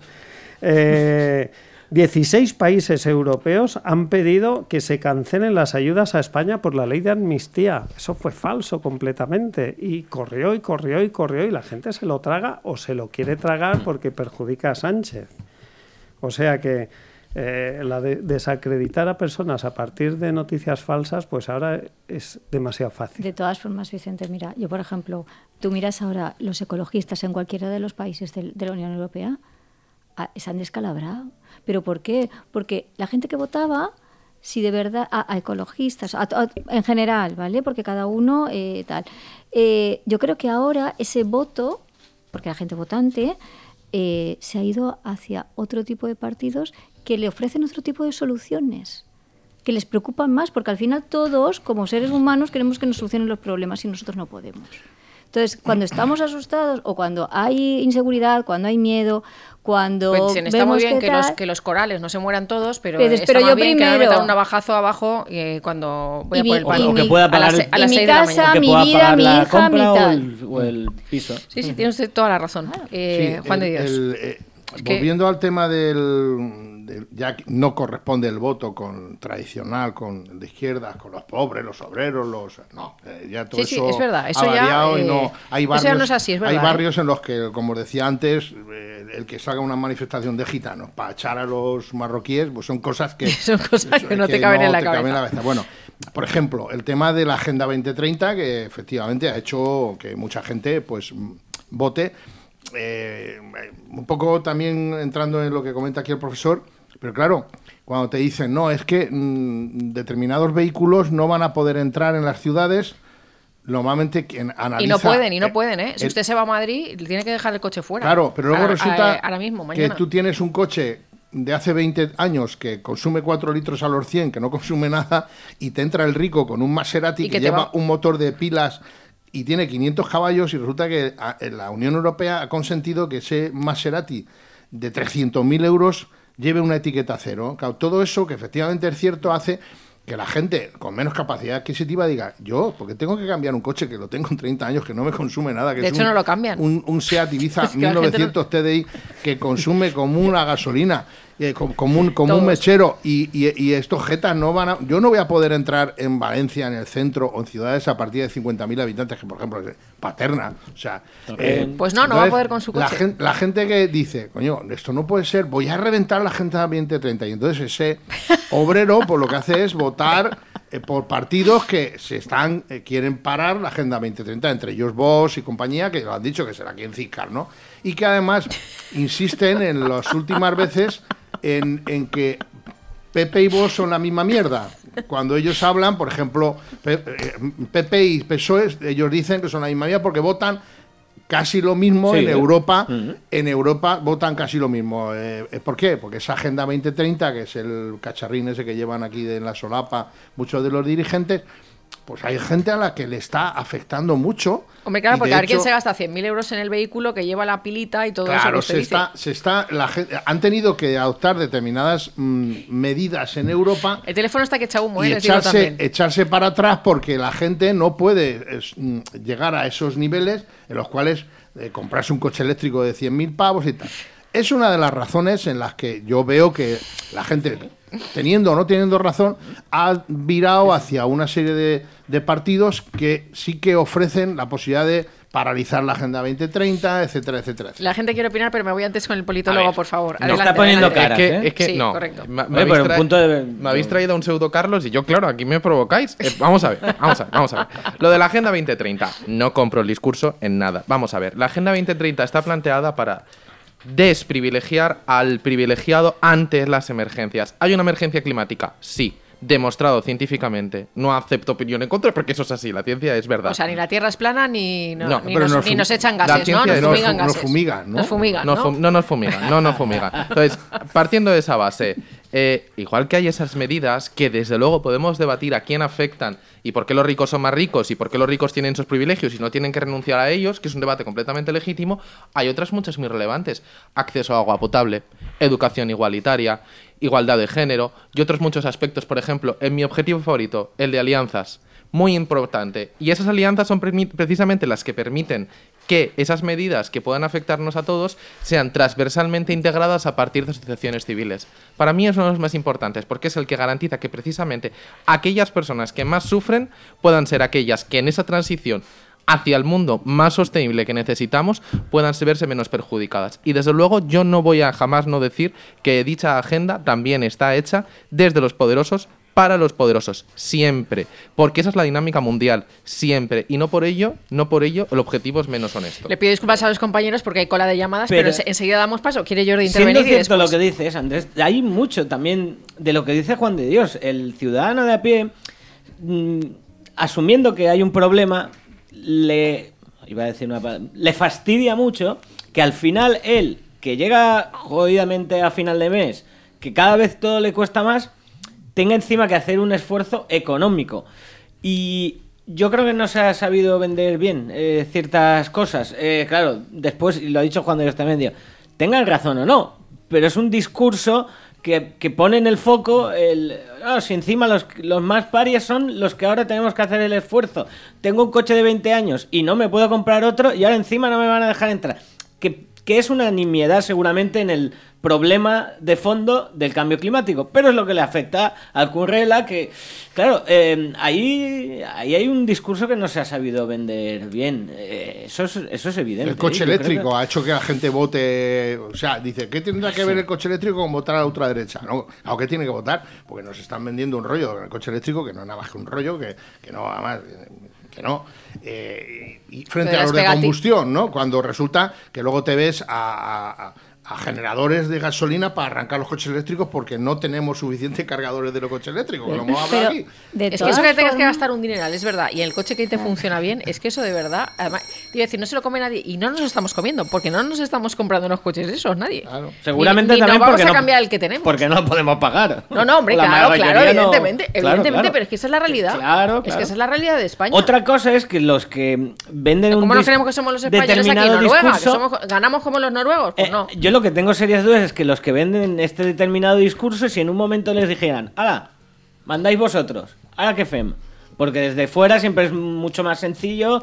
Eh, dieciséis países europeos han pedido que se cancelen las ayudas a España por la ley de amnistía. Eso fue falso completamente. Y corrió y corrió y corrió y la gente se lo traga o se lo quiere tragar porque perjudica a Sánchez. O sea que eh, la de desacreditar a personas a partir de noticias falsas, pues ahora es demasiado fácil. De todas formas, Vicente, mira, yo por ejemplo, tú miras ahora los ecologistas en cualquiera de los países de, de la Unión Europea, a, se han descalabrado. ¿Pero por qué? Porque la gente que votaba, si de verdad, a, a ecologistas, a, a, en general, ¿vale? Porque cada uno eh, tal. Eh, yo creo que ahora ese voto, porque la gente votante, eh, se ha ido hacia otro tipo de partidos que le ofrecen otro tipo de soluciones, que les preocupan más, porque al final todos, como seres humanos, queremos que nos solucionen los problemas y nosotros no podemos. Entonces, cuando estamos asustados o cuando hay inseguridad, cuando hay miedo, cuando pues, está vemos muy bien que, que, tal, los, que los corales no se mueran todos, pero, pero, está pero más yo bien primero, que me metan un navajazo abajo eh, cuando voy y a mi, por el pan. y O que mi- pueda a las, pagar se- a las y mi seis de la casa, mañana. que mi pueda vida, pagar mi la hija, compra mi o tal. el, o el piso. Sí, sí, tiene usted toda la razón. Eh, Sí, Juan de el- Dios. el, eh, Es que- volviendo al tema del, del- ya que no corresponde el voto con tradicional, con el de izquierdas, con los pobres, los obreros, los no, eh, ya todo Sí, sí, eso es verdad, eso ha ya, variado y eh, no hay eso barrios, ya no es así, es hay verdad, barrios en los que, como os decía antes, eh, el que salga una manifestación de gitanos para echar a los marroquíes, pues son cosas que Son cosas que no te caben en la te caben cabeza. en la cabeza. Bueno, por ejemplo, el tema de la Agenda veinte treinta, que efectivamente ha hecho que mucha gente pues mm, vote. Eh, un poco también entrando en lo que comenta aquí el profesor, pero claro, cuando te dicen, no, es que mmm, determinados vehículos no van a poder entrar en las ciudades, normalmente quien analiza... Y no pueden, y no eh, pueden, ¿eh? Si el- usted se va a Madrid, tiene que dejar el coche fuera. Claro, pero luego A- a- resulta ahora mismo, que mañana. tú tienes un coche de hace veinte años que consume cuatro litros a los cien, que no consume nada, y te entra el rico con un Maserati Y que, que te lleva va- un motor de pilas y tiene quinientos caballos, y resulta que a- en la Unión Europea ha consentido que ese Maserati de trescientos mil euros lleve una etiqueta cero. Claro, todo eso, que efectivamente es cierto, hace que la gente con menos capacidad adquisitiva diga, yo, porque tengo que cambiar un coche que lo tengo en treinta años, que no me consume nada, que De es hecho, un, no lo cambian. un, un Seat Ibiza Es que la mil gente novecientos T D I que consume como una gasolina, eh, co- como, un, como un Todos. mechero, y, y, y estos jetas no van a... Yo no voy a poder entrar en Valencia, en el centro, o en ciudades a partir de cincuenta mil habitantes, que por ejemplo es Paterna, o sea... eh, Pues no, no va a poder con su la coche. gen- La gente que dice, coño, esto no puede ser, voy a reventar la Agenda veinte treinta, y entonces ese obrero, pues lo que hace es votar eh, por partidos que se están eh, quieren parar la Agenda veinte treinta, entre ellos Vox y compañía, que lo han dicho que será quien ciscar, ¿no? Y que además insisten en las últimas veces en, en que P P y Vox son la misma mierda. Cuando ellos hablan, por ejemplo, P- eh, P P y P S O E, ellos dicen que son la misma mierda porque votan casi lo mismo Sí, en ¿eh? Europa. Ujú. En Europa votan casi lo mismo. Eh, ¿Por qué? Porque esa Agenda veinte treinta, que es el cacharrín ese que llevan aquí de la solapa muchos de los dirigentes, pues hay gente a la que le está afectando mucho. Hombre, claro, y porque de a ver quién hecho- se gasta cien mil euros en el vehículo que lleva la pilita y todo eso que Claro, usted se dice. está, se está, la gente, han tenido que adoptar determinadas mm, medidas en Europa El teléfono está que echa humo, ¿eh? y Les digo echarse, también. echarse para atrás porque la gente no puede es, mm, llegar a esos niveles en los cuales eh, comprarse un coche eléctrico de cien mil pavos y tal. Es una de las razones en las que yo veo que la gente, teniendo o no teniendo razón, ha virado hacia una serie de, de partidos que sí que ofrecen la posibilidad de paralizar la Agenda veinte treinta, etcétera, etcétera, etcétera. La gente quiere opinar, pero me voy antes con el politólogo, A ver, por favor. no Adelante, está poniendo adelante. caras, es que, ¿eh? es que Sí, no. correcto. Me, me Oye, habéis pero un tra- punto de- me habéis traído a un pseudo Carlos y yo, claro, aquí me provocáis. Eh, vamos a ver, vamos a ver, vamos a ver. Lo de la Agenda veinte treinta, no compro el discurso en nada. Vamos a ver, la Agenda veinte treinta está planteada para desprivilegiar al privilegiado ante las emergencias. ¿Hay una emergencia climática? Sí. Demostrado científicamente. No acepto opinión en contra porque eso es así, la ciencia es verdad. O sea, ni la Tierra es plana ni, no, No, ni, pero nos, nos ni fu- nos echan la gases, ¿no? ciencia Nos nos fumigan fu- nos gases. fumigan, ¿no? Nos fumigan, no, ¿no? fu- no nos fumigan, no nos fumigan. Entonces, partiendo de esa base, eh, igual que hay esas medidas que desde luego podemos debatir a quién afectan y por qué los ricos son más ricos y por qué los ricos tienen esos privilegios y no tienen que renunciar a ellos, que es un debate completamente legítimo, hay otras muchas muy relevantes. Acceso a agua potable, educación igualitaria, igualdad de género y otros muchos aspectos. Por ejemplo, en mi objetivo favorito, el de alianzas. Muy importante. Y esas alianzas son premi- precisamente las que permiten que esas medidas que puedan afectarnos a todos sean transversalmente integradas a partir de asociaciones civiles. Para mí es uno de los más importantes porque es el que garantiza que precisamente aquellas personas que más sufren puedan ser aquellas que en esa transición hacia el mundo más sostenible que necesitamos puedan verse menos perjudicadas. Y desde luego yo no voy a jamás no decir que dicha agenda también está hecha desde los poderosos para los poderosos, siempre, porque esa es la dinámica mundial, siempre, y no por ello, no por ello el objetivo es menos honesto. Le pido disculpas a los compañeros porque hay cola de llamadas, pero, Pero- ense- enseguida damos paso. ¿Quiere Jordi Siendo intervenir? y cierto después? lo que dices, Andrés, hay mucho también de lo que dice Juan de Dios. El ciudadano de a pie, mm, asumiendo que hay un problema, le iba a decir una palabra, le fastidia mucho que al final él, que llega jodidamente a final de mes, que cada vez todo le cuesta más, tenga encima que hacer un esfuerzo económico. Y Yo creo que no se ha sabido vender bien eh, ciertas cosas. Eh, claro, después, y lo ha dicho Juan de Ostemendio, tengan razón o no, pero es un discurso que, que pone en el foco el... Oh, si encima los, los más parias son los que ahora tenemos que hacer el esfuerzo. Tengo un coche de veinte años y no me puedo comprar otro y ahora encima no me van a dejar entrar. Que, que es una nimiedad seguramente en el problema de fondo del cambio climático, pero es lo que le afecta al Currela, que, claro, eh, ahí, ahí hay un discurso que no se ha sabido vender bien. Eh, eso, es, eso es evidente. El coche ¿eh? eléctrico que... ha hecho que la gente vote. O sea, dice, ¿qué tendrá que ver el coche eléctrico con votar a la ultraderecha? No, ¿a qué tiene que votar? Porque nos están vendiendo un rollo en el coche eléctrico que no es nada más que un rollo, que, que no, además. Que no. Eh, y frente a los de combustión, ¿no? Cuando resulta que luego te ves a. a a generadores de gasolina para arrancar los coches eléctricos porque no tenemos suficientes cargadores de los coches eléctricos, que lo hemos hablado aquí. Es que eso que tengas que gastar un dineral, es verdad, y el coche que te funciona bien, es que eso de verdad, además, te iba a decir, no se lo come nadie, y no nos lo estamos comiendo, porque no nos estamos comprando unos coches esos, nadie. Claro. Seguramente ni, ni también no vamos porque a cambiar no, el que tenemos. Porque no lo podemos pagar. No, no, hombre, La claro, claro, no... evidentemente, claro, evidentemente, claro. pero es que esa es la realidad. Claro, claro. Es que esa es la realidad de España. Otra cosa es que los que venden un ¿Cómo nos creemos que somos los españoles aquí en Noruega? ¿Que somos, ganamos como los noruegos? Pues eh, no. Yo lo que tengo serias dudas es que los que venden este determinado discurso, si en un momento les dijeran, ¡hala! Mandáis vosotros, ¿ahora qué fem? Porque desde fuera siempre es mucho más sencillo,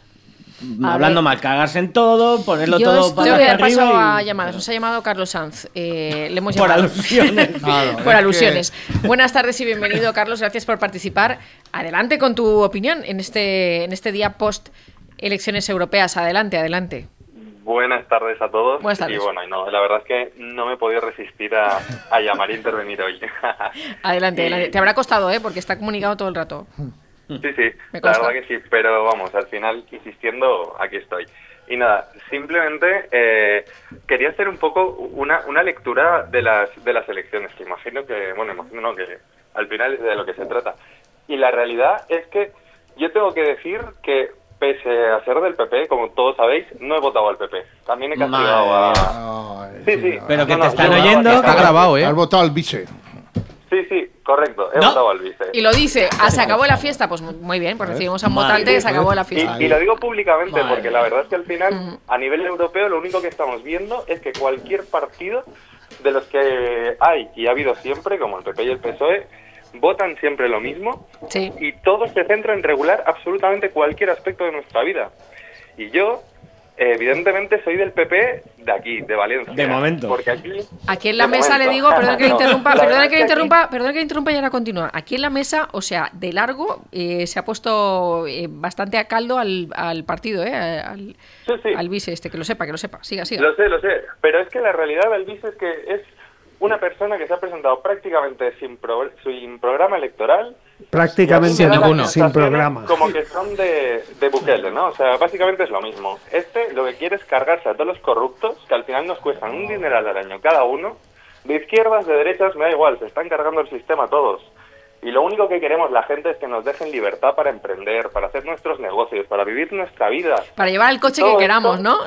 a hablando ver. mal, cagarse en todo, ponerlo Yo todo para arriba. arriba. Paso y... a llamadas. Nos ha llamado Carlos Sanz. Eh, le hemos por llamado. alusiones. Claro, por es alusiones. Que... Buenas tardes y bienvenido, Carlos. Gracias por participar. Adelante con tu opinión en este, en este día post elecciones europeas. Adelante, adelante. Buenas tardes a todos. Buenas tardes. Y bueno, no, la verdad es que no me he podido resistir a, a llamar e intervenir hoy. Adelante, y... adelante. Te habrá costado, ¿eh? Porque está comunicado todo el rato. Sí, sí, la verdad que sí, pero vamos, al final, insistiendo, aquí estoy. Y nada, simplemente eh, quería hacer un poco una, una lectura de las, de las elecciones, que imagino que, bueno, imagino no, que al final es de lo que se trata. Y la realidad es que yo tengo que decir que pese a ser del P P, como todos sabéis, no he votado al P P. También he castigado a... No, sí, sí. Pero que no, te no, están yo oyendo... Está grabado, ¿eh? Has votado al vice. Sí, sí, correcto. He ¿No? votado al vice. Y lo dice, ah, se acabó la fiesta. Pues muy bien, pues recibimos a un votante, se acabó la fiesta. Y, y lo digo públicamente Madre. porque la verdad es que al final, Ujú. a nivel europeo, lo único que estamos viendo es que cualquier partido de los que hay y ha habido siempre, como el P P y el P S O E, votan siempre lo mismo Sí. y todo se centra en regular absolutamente cualquier aspecto de nuestra vida. Y yo, eh, evidentemente, soy del P P de aquí, de Valencia. De momento. Porque aquí... Aquí en la de mesa le momento. digo, perdón que le No, interrumpa, la perdón verdad que es le aquí- interrumpa, perdón que le interrumpa y ahora continúa. Aquí en la mesa, o sea, de largo, eh, se ha puesto eh, bastante a caldo al, al partido, eh, al, Sí, sí. al vice este, que lo sepa, que lo sepa. Siga, siga. Lo sé, lo sé, pero es que la realidad del vice es que es una persona que se ha presentado prácticamente sin, pro- sin programa electoral. Prácticamente y no, haciendo ninguno. las sin sensaciones programa. Como que son de, de Bukele, ¿no? O sea, básicamente es lo mismo. Este lo que quiere es cargarse a todos los corruptos, que al final nos cuestan un dineral al año cada uno. De izquierdas, de derechas, me da igual, se están cargando el sistema todos. Y lo único que queremos la gente es que nos dejen libertad para emprender, para hacer nuestros negocios, para vivir nuestra vida. Para llevar el coche Todo que queramos, esto- ¿no?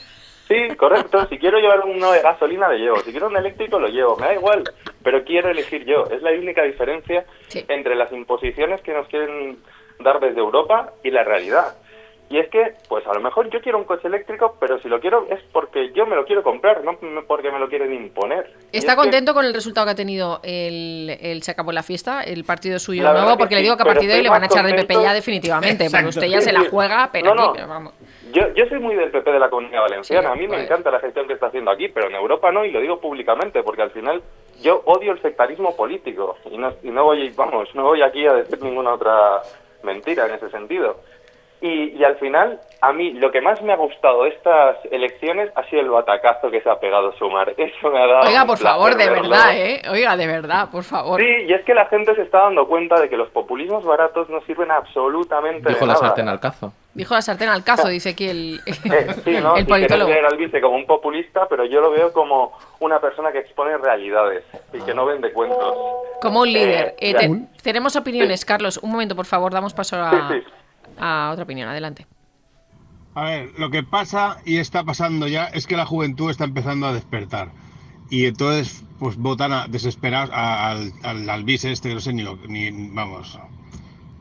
Sí, correcto. Si quiero llevar uno de gasolina, lo llevo. Si quiero un eléctrico, lo llevo. Me da igual, pero quiero elegir yo. Es la única diferencia Sí. entre las imposiciones que nos quieren dar desde Europa y la realidad. Y es que, pues a lo mejor yo quiero un coche eléctrico, pero si lo quiero es porque yo me lo quiero comprar, no porque me lo quieren imponer. Y ¿Está es que- contento con el resultado que ha tenido el, el Se acabó la fiesta, el partido suyo La verdad nuevo? que Porque le sí, digo que a pero partir de hoy estoy le van a más echar del P P ya contento. definitivamente, porque Exacto. usted ya Sí, se la sí. juega, pero No, aquí, no. pero vamos. Yo, yo soy muy del P P de la Comunidad Valenciana, Sí, a mí me joder. encanta la gestión que está haciendo aquí, pero en Europa no, y lo digo públicamente, porque al final yo odio el sectarismo político, y no, y no voy, vamos, no voy aquí a decir ninguna otra mentira en ese sentido. Y, y al final, a mí lo que más me ha gustado de estas elecciones ha sido el batacazo que se ha pegado Sumar. Eso me ha dado Oiga, un por placer favor, de verlo. verdad, ¿eh? Oiga, de verdad, por favor. Sí, y es que la gente se está dando cuenta de que los populismos baratos no sirven absolutamente Dijo de la nada. sartén al cazo. Dijo la sartén al cazo, dice aquí el, Eh, sí, ¿no? el Y politólogo. querer ver al vice como un populista, pero yo lo veo como una persona que expone realidades y que no vende cuentos. Como un líder. Eh, Eh, ya. te- tenemos opiniones, Carlos. Un momento, por favor, damos paso a, Sí, sí. a otra opinión. Adelante. A ver, lo que pasa y está pasando ya es que la juventud está empezando a despertar. Y entonces, pues votan a, desesperados a- al, al, al vice este, que no sé ni lo ni, vamos.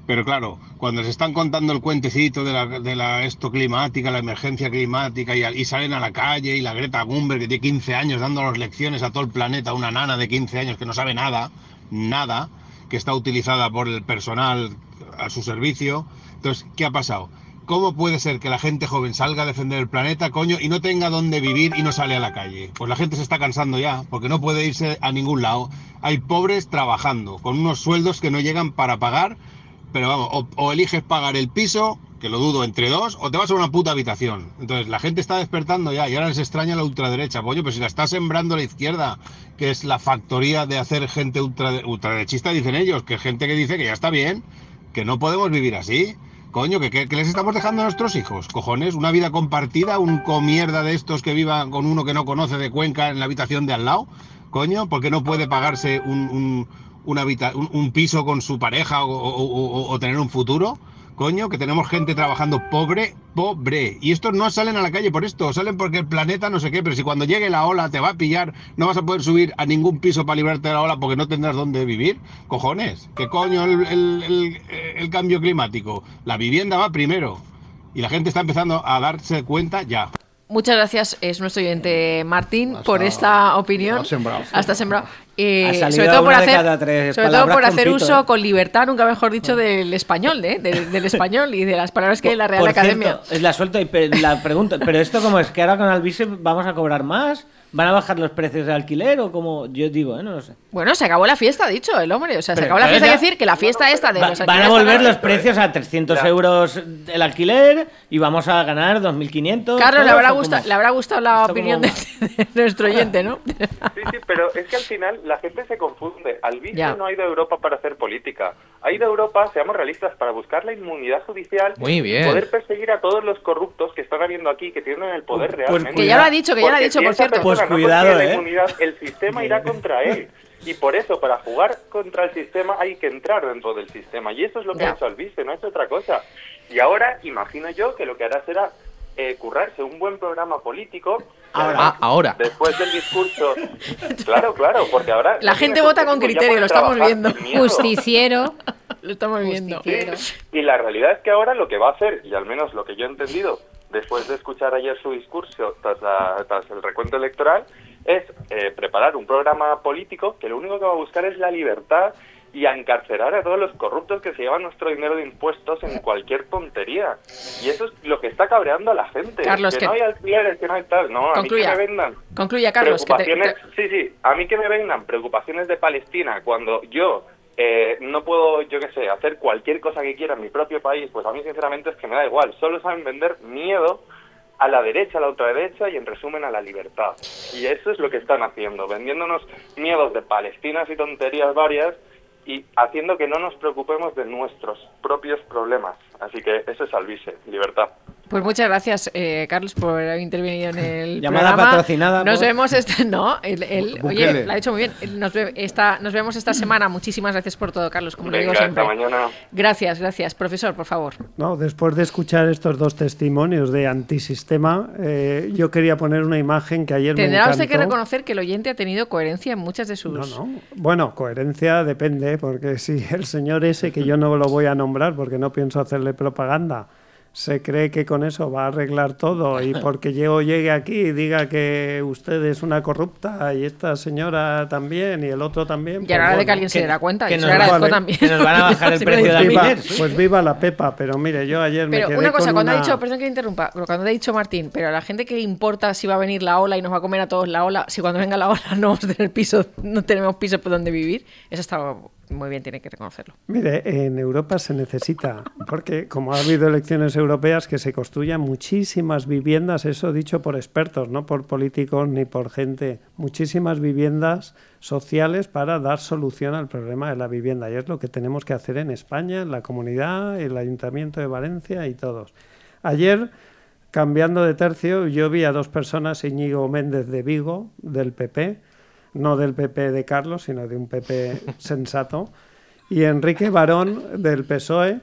Pero claro, cuando se están contando el cuentecito de la, de la esto climática, la emergencia climática, y, y salen a la calle, y la Greta Thunberg, que tiene quince años dándonos lecciones a todo el planeta, una nana de quince años que no sabe nada, nada, que está utilizada por el personal a su servicio. Entonces, ¿qué ha pasado? ¿Cómo puede ser que la gente joven salga a defender el planeta, coño, y no tenga dónde vivir y no sale a la calle? Pues la gente se está cansando ya, porque no puede irse a ningún lado. Hay pobres trabajando, con unos sueldos que no llegan para pagar, pero vamos, o, o eliges pagar el piso, que lo dudo, entre dos, o te vas a una puta habitación. Entonces la gente está despertando ya, y ahora les extraña la ultraderecha. Coño, pues si la está sembrando la izquierda, que es la factoría de hacer gente ultra, ultraderechista, dicen ellos, que gente que dice que ya está bien, que no podemos vivir así. Coño, ¿qué, qué, qué les estamos dejando a nuestros hijos? Cojones, una vida compartida, un comierda de estos que viva con uno que no conoce de Cuenca en la habitación de al lado. Coño, porque no puede pagarse un, un, una habita un, un piso con su pareja o, o, o, o tener un futuro. Coño, que tenemos gente trabajando pobre, pobre. Y estos no salen a la calle por esto, salen porque el planeta no sé qué, pero si cuando llegue la ola te va a pillar, no vas a poder subir a ningún piso para librarte de la ola porque no tendrás dónde vivir. Cojones, ¿qué coño el, el, el, el cambio climático? La vivienda va primero. Y la gente está empezando a darse cuenta ya. Muchas gracias, es nuestro oyente Martín, hasta, por esta opinión. Sembrado. Hasta sembrado. Eh, sobre todo por hacer, sobre todo por hacer compito, uso ¿eh? con libertad, nunca mejor dicho, del español, ¿eh? del, del español y de las palabras que hay en la Real por Academia. Cierto, la suelto y la pregunta, pero esto como es que ahora con Alvise vamos a cobrar más, ¿van a bajar los precios de alquiler o como yo digo, eh? No lo sé. Bueno, se acabó la fiesta, ha dicho el hombre, o sea, se Pero, acabó la fiesta, ya, es decir, que la fiesta bueno, esta de va, los van a alquileres volver tan- los precios a trescientos euros el alquiler y vamos a ganar dos mil quinientos. Carlos, le todos, habrá, ¿o gusta, cómo? le habrá gustado la Esto opinión como- de, de nuestro oyente, ¿no? Sí, sí, pero es que al final la gente se confunde. Alvise Ya. no ha ido a Europa para hacer política. Ha ido a Europa, seamos realistas, para buscar la inmunidad judicial Muy y bien. poder perseguir a todos los corruptos que están habiendo aquí, que tienen el poder Pues realmente. Que ya lo ha dicho, que ya lo ha Porque dicho, si por esa cierto. persona Pues no cuidado, consigue la ¿eh? inmunidad, el sistema irá contra él. Y por eso, para jugar contra el sistema, hay que entrar dentro del sistema. Y eso es lo que Ya. ha hecho Alvise, no ha hecho otra cosa. Y ahora, imagino yo que lo que hará será eh, currarse un buen programa político. Ahora. Ah, ahora. Después del discurso. Claro, claro, porque ahora. La no gente tiene vota con objetivo, ya criterio, puede lo estamos trabajar viendo. sin miedo. Justiciero. Lo estamos viendo. Justiciero. Sí, y la realidad es que ahora lo que va a hacer, y al menos lo que yo he entendido después de escuchar ayer su discurso tras, la- tras el recuento electoral, es eh, preparar un programa político que lo único que va a buscar es la libertad y a encarcelar a todos los corruptos que se llevan nuestro dinero de impuestos en cualquier tontería. Y eso es lo que está cabreando a la gente. Carlos, que, que- no hay alquileres, que no hay tal. No, a mí que Concluya. me vendan Concluya, Carlos. Que te- preocupaciones, te- sí, sí, a mí que me vengan preocupaciones de Palestina cuando yo eh, no puedo, yo qué sé, hacer cualquier cosa que quiera en mi propio país, pues a mí sinceramente es que me da igual. Solo saben vender miedo a la derecha, a la ultraderecha y en resumen a la libertad. Y eso es lo que están haciendo, vendiéndonos miedos de Palestinas y tonterías varias y haciendo que no nos preocupemos de nuestros propios problemas. Así que eso es Alvise, libertad. Pues muchas gracias, eh, Carlos, por haber intervenido en el Llamada programa. patrocinada Nos por- vemos esta... No, él, él- oye, Bukele. lo ha dicho muy bien. Nos, ve- esta, nos vemos esta semana. Muchísimas gracias por todo, Carlos, como le digo Venga, siempre. hasta mañana. Gracias, gracias. Profesor, por favor. No, después de escuchar estos dos testimonios de antisistema, eh, yo quería poner una imagen que ayer me Tendrá encantó. usted que reconocer que el oyente ha tenido coherencia en muchas de sus... No, no. Bueno, coherencia depende, porque si el señor ese, que yo no lo voy a nombrar porque no pienso hacerle propaganda, se cree que con eso va a arreglar todo y porque yo llegue aquí y diga que usted es una corrupta y esta señora también y el otro también... Y ahora pues de que bueno. alguien se que- dará cuenta. que y se nos lo agradezco vale, también. que nos van a bajar el Sí, precio de pero- Viva- alquiler, sí. pues viva la Pepa, pero mire, yo ayer me Pero quedé una cosa, con cuando una... ha dicho, perdón que interrumpa, pero cuando ha dicho Martín, pero a la gente que le importa si va a venir la ola y nos va a comer a todos la ola, si cuando venga la ola no vamos a tener piso, no tenemos piso por donde vivir, eso está muy bien, tiene que reconocerlo. Mire, en Europa se necesita, porque como ha habido elecciones europeas, que se construyan muchísimas viviendas, eso dicho por expertos, no por políticos ni por gente, muchísimas viviendas sociales para dar solución al problema de la vivienda. Y es lo que tenemos que hacer en España, en la comunidad, el Ayuntamiento de Valencia y todos. Ayer, cambiando de tercio, yo vi a dos personas, Íñigo Méndez de Vigo, del P P, no del P P de Carlos, sino de un P P sensato, y Enrique Barón del P S O E,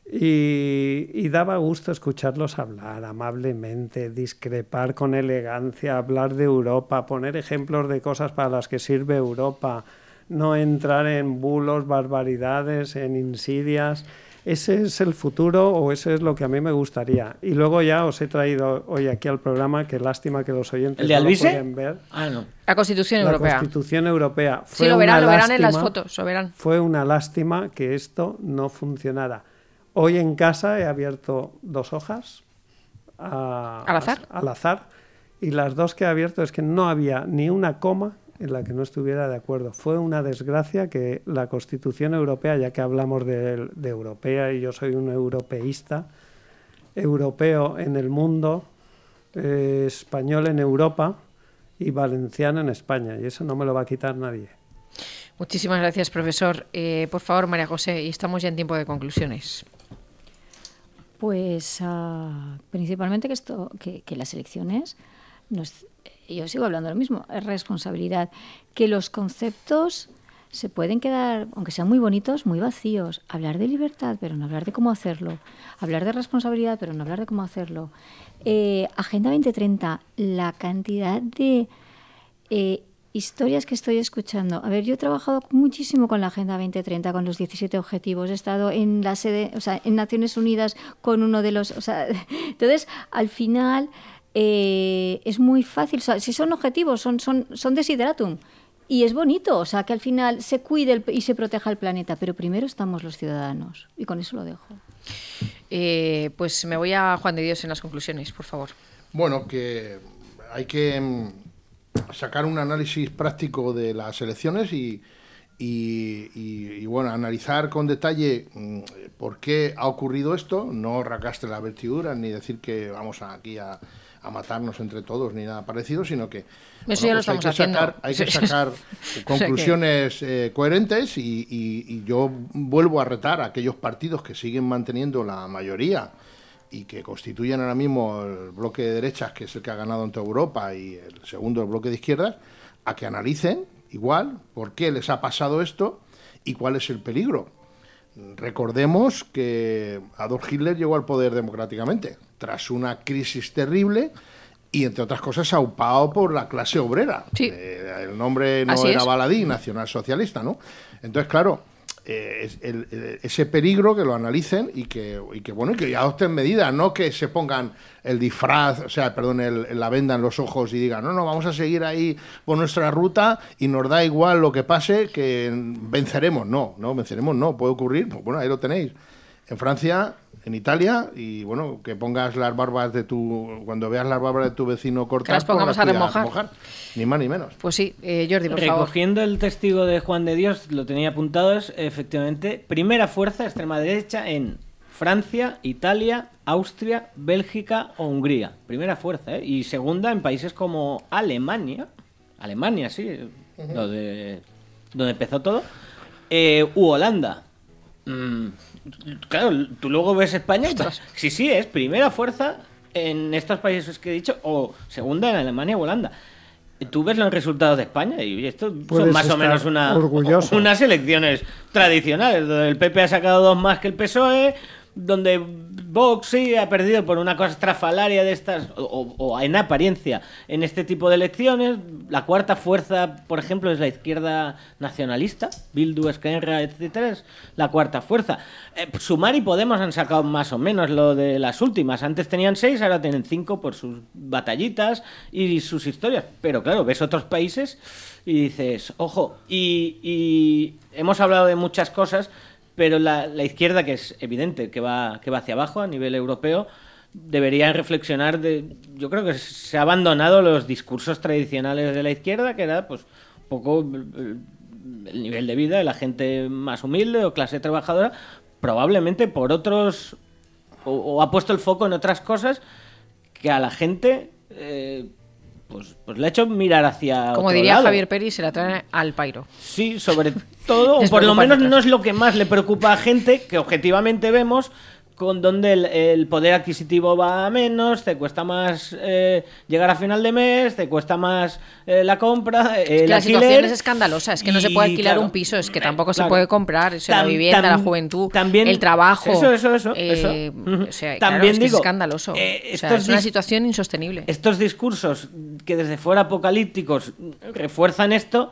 y, y daba gusto escucharlos hablar amablemente, discrepar con elegancia, hablar de Europa, poner ejemplos de cosas para las que sirve Europa, no entrar en bulos, barbaridades, en insidias. ese es el futuro o ese es lo que a mí me gustaría. Y luego ya os he traído hoy aquí al programa, que lástima que los oyentes ¿El de no lo Alvise? pueden ver. Ah, no. La Constitución La Europea. Constitución Europea. Fue Sí, lo verán, una lo verán en las lástima- fotos, lo verán. Fue una lástima que esto no funcionara. Hoy en casa he abierto dos hojas a- ¿Al azar? al azar, y las dos que he abierto es que no había ni una coma en la que no estuviera de acuerdo. Fue una desgracia que la Constitución Europea, ya que hablamos de, de europea y yo soy un europeísta, europeo en el mundo, eh, español en Europa y valenciano en España, y eso no me lo va a quitar nadie. Muchísimas gracias, profesor. Eh, por favor, María José, y estamos ya en tiempo de conclusiones. Pues uh, principalmente que esto, que, que las elecciones, nos, yo sigo hablando lo mismo, es responsabilidad, que los conceptos se pueden quedar, aunque sean muy bonitos, muy vacíos. Hablar de libertad, pero no hablar de cómo hacerlo. Hablar de responsabilidad, pero no hablar de cómo hacerlo. Eh, Agenda veinte treinta, la cantidad de eh, historias que estoy escuchando. A ver, yo he trabajado muchísimo con la Agenda veinte treinta, con los diecisiete objetivos. He estado en la sede, o sea, en Naciones Unidas con uno de los, o sea, entonces, al final eh, es muy fácil. O sea, si son objetivos, son son son desideratum. Y es bonito, o sea, que al final se cuide el, y se proteja el planeta, pero primero estamos los ciudadanos. Y con eso lo dejo. Eh, pues me voy a Juan de Dios en las conclusiones, por favor. Bueno, que hay que mm, sacar un análisis práctico de las elecciones y, y, y, y bueno, analizar con detalle mm, por qué ha ocurrido esto, no rasgarse las vestiduras ni decir que vamos a, aquí a, a matarnos entre todos ni nada parecido, sino que Eso ya lo estamos hay que haciendo. sacar, hay que sacar conclusiones eh, coherentes y, y, y yo vuelvo a retar a aquellos partidos que siguen manteniendo la mayoría y que constituyen ahora mismo el bloque de derechas, que es el que ha ganado en toda Europa, y el segundo, el bloque de izquierdas, a que analicen igual por qué les ha pasado esto y cuál es el peligro. Recordemos que Adolf Hitler llegó al poder democráticamente, tras una crisis terrible y, entre otras cosas, aupado por la clase obrera. Sí. Eh, el nombre no Así era es. baladí, nacionalsocialista, ¿no? Entonces, claro, eh, es el, el, ese peligro que lo analicen y que, y que, bueno, y que adopten medidas, no que se pongan el disfraz, o sea, perdón, el, la venda en los ojos y digan, no, no, vamos a seguir ahí por nuestra ruta y nos da igual lo que pase, que venceremos. No, no, venceremos no, puede ocurrir, pues bueno, ahí lo tenéis. En Francia, en Italia, y bueno, que pongas las barbas de tu, cuando veas las barbas de tu vecino cortar, Que las pongamos ponlas a tú remojar. ni más ni menos. Pues sí, eh, Jordi, por favor. Recogiendo el testigo de Juan de Dios, lo tenía apuntado, es efectivamente primera fuerza extrema derecha en Francia, Italia, Austria, Bélgica o Hungría. Primera fuerza, ¿eh? Y segunda en países como Alemania. Alemania, sí, uh-huh. lo de, donde empezó todo. Eh, u Holanda. Mm, claro, tú luego ves España. Ostras. Sí, sí, es primera fuerza en estos países que he dicho, o segunda en Alemania o Holanda. Tú ves los resultados de España y esto Puedes son más o estar menos una, orgulloso. unas elecciones tradicionales, donde el P P ha sacado dos más que el P S O E, donde Vox sí ha perdido por una cosa estrafalaria de estas, o, o en apariencia, en este tipo de elecciones. La cuarta fuerza, por ejemplo, es la izquierda nacionalista, Bildu, Esquerra, etcétera, es la cuarta fuerza. Eh, Sumar y Podemos han sacado más o menos lo de las últimas. Antes tenían seis, ahora tienen cinco por sus batallitas y sus historias. Pero claro, ves otros países y dices, ojo, y, y hemos hablado de muchas cosas, pero la, la izquierda, que es evidente que va, que va hacia abajo a nivel europeo, debería reflexionar de... Yo creo que se ha abandonado los discursos tradicionales de la izquierda, que era pues un poco el, el nivel de vida de la gente más humilde o clase trabajadora, probablemente por otros... O, o ha puesto el foco en otras cosas que a la gente... Eh, Pues, pues le ha hecho mirar hacia Como otro diría lado. Javier Peri, se la trae al pairo. Sí, sobre todo, o Les por lo preocupan menos otras. no es lo que más le preocupa a gente que objetivamente vemos con donde el, el poder adquisitivo va a menos, te cuesta más eh, llegar a final de mes, te cuesta más eh, la compra, eh, Es que el la alquiler. situación es escandalosa, es que no se Y, puede alquilar claro, un piso, es que tampoco se claro. puede comprar, eso, la Tam- vivienda, tam- la juventud, también- el trabajo. Eso, eso, eso. eh, eso. O sea, También claro, es que digo, es escandaloso. eh, o sea, estos es una dis- situación insostenible. Estos discursos que desde fuera apocalípticos refuerzan esto,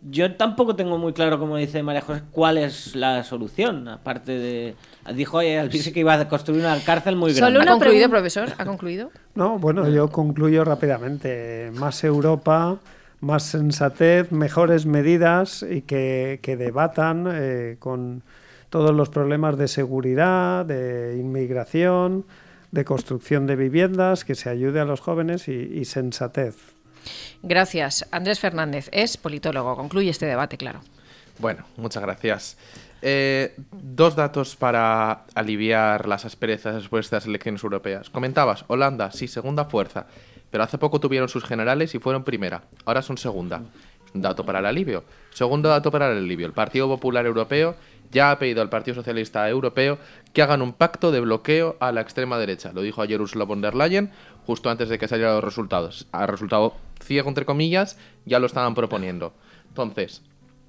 yo tampoco tengo muy claro, como dice María José, cuál es la solución, aparte de... Dijo al que iba a construir una cárcel muy grande. ¿Ha concluido, profesor? ¿Ha concluido? No, bueno, yo concluyo rápidamente. Más Europa, más sensatez, mejores medidas y que, que debatan eh, con todos los problemas de seguridad, de inmigración, de construcción de viviendas, que se ayude a los jóvenes y, y sensatez. Gracias. Andrés Fernández es politólogo. Concluye este debate, claro. Bueno, muchas gracias. Eh, dos datos para aliviar las asperezas después de las elecciones europeas. Comentabas, Holanda, sí, segunda fuerza, pero hace poco tuvieron sus generales y fueron primera. Ahora son segunda. Un dato para el alivio. Segundo dato para el alivio. El Partido Popular Europeo ya ha pedido al Partido Socialista Europeo que hagan un pacto de bloqueo a la extrema derecha. Lo dijo ayer Ursula von der Leyen, justo antes de que salieran los resultados. Ha resultado ciego, entre comillas, ya lo estaban proponiendo. Entonces,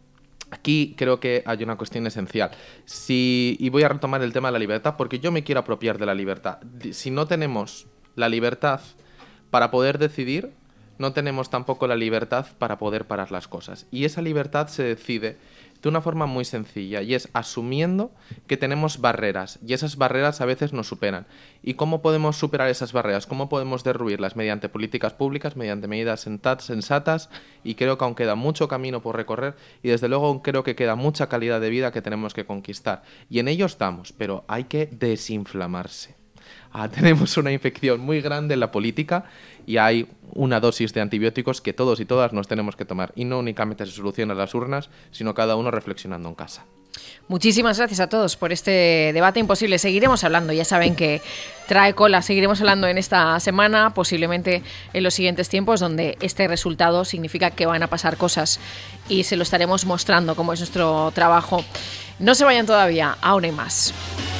aquí creo que hay una cuestión esencial. Si, y voy a retomar el tema de la libertad, porque yo me quiero apropiar de la libertad. Si no tenemos la libertad para poder decidir, no tenemos tampoco la libertad para poder parar las cosas. Y esa libertad se decide de una forma muy sencilla, y es asumiendo que tenemos barreras, y esas barreras a veces nos superan. ¿Y cómo podemos superar esas barreras? ¿Cómo podemos derruirlas? Mediante políticas públicas, mediante medidas sensatas, y creo que aún queda mucho camino por recorrer, y desde luego aún creo que queda mucha calidad de vida que tenemos que conquistar. Y en ello estamos, pero hay que desinflamarse. Ah, tenemos una infección muy grande en la política y hay una dosis de antibióticos que todos y todas nos tenemos que tomar. Y no únicamente se soluciona en las urnas, sino cada uno reflexionando en casa. Muchísimas gracias a todos por este debate imposible. Seguiremos hablando, ya saben que trae cola, seguiremos hablando en esta semana, posiblemente en los siguientes tiempos, donde este resultado significa que van a pasar cosas y se lo estaremos mostrando como es nuestro trabajo. No se vayan todavía, aún hay más.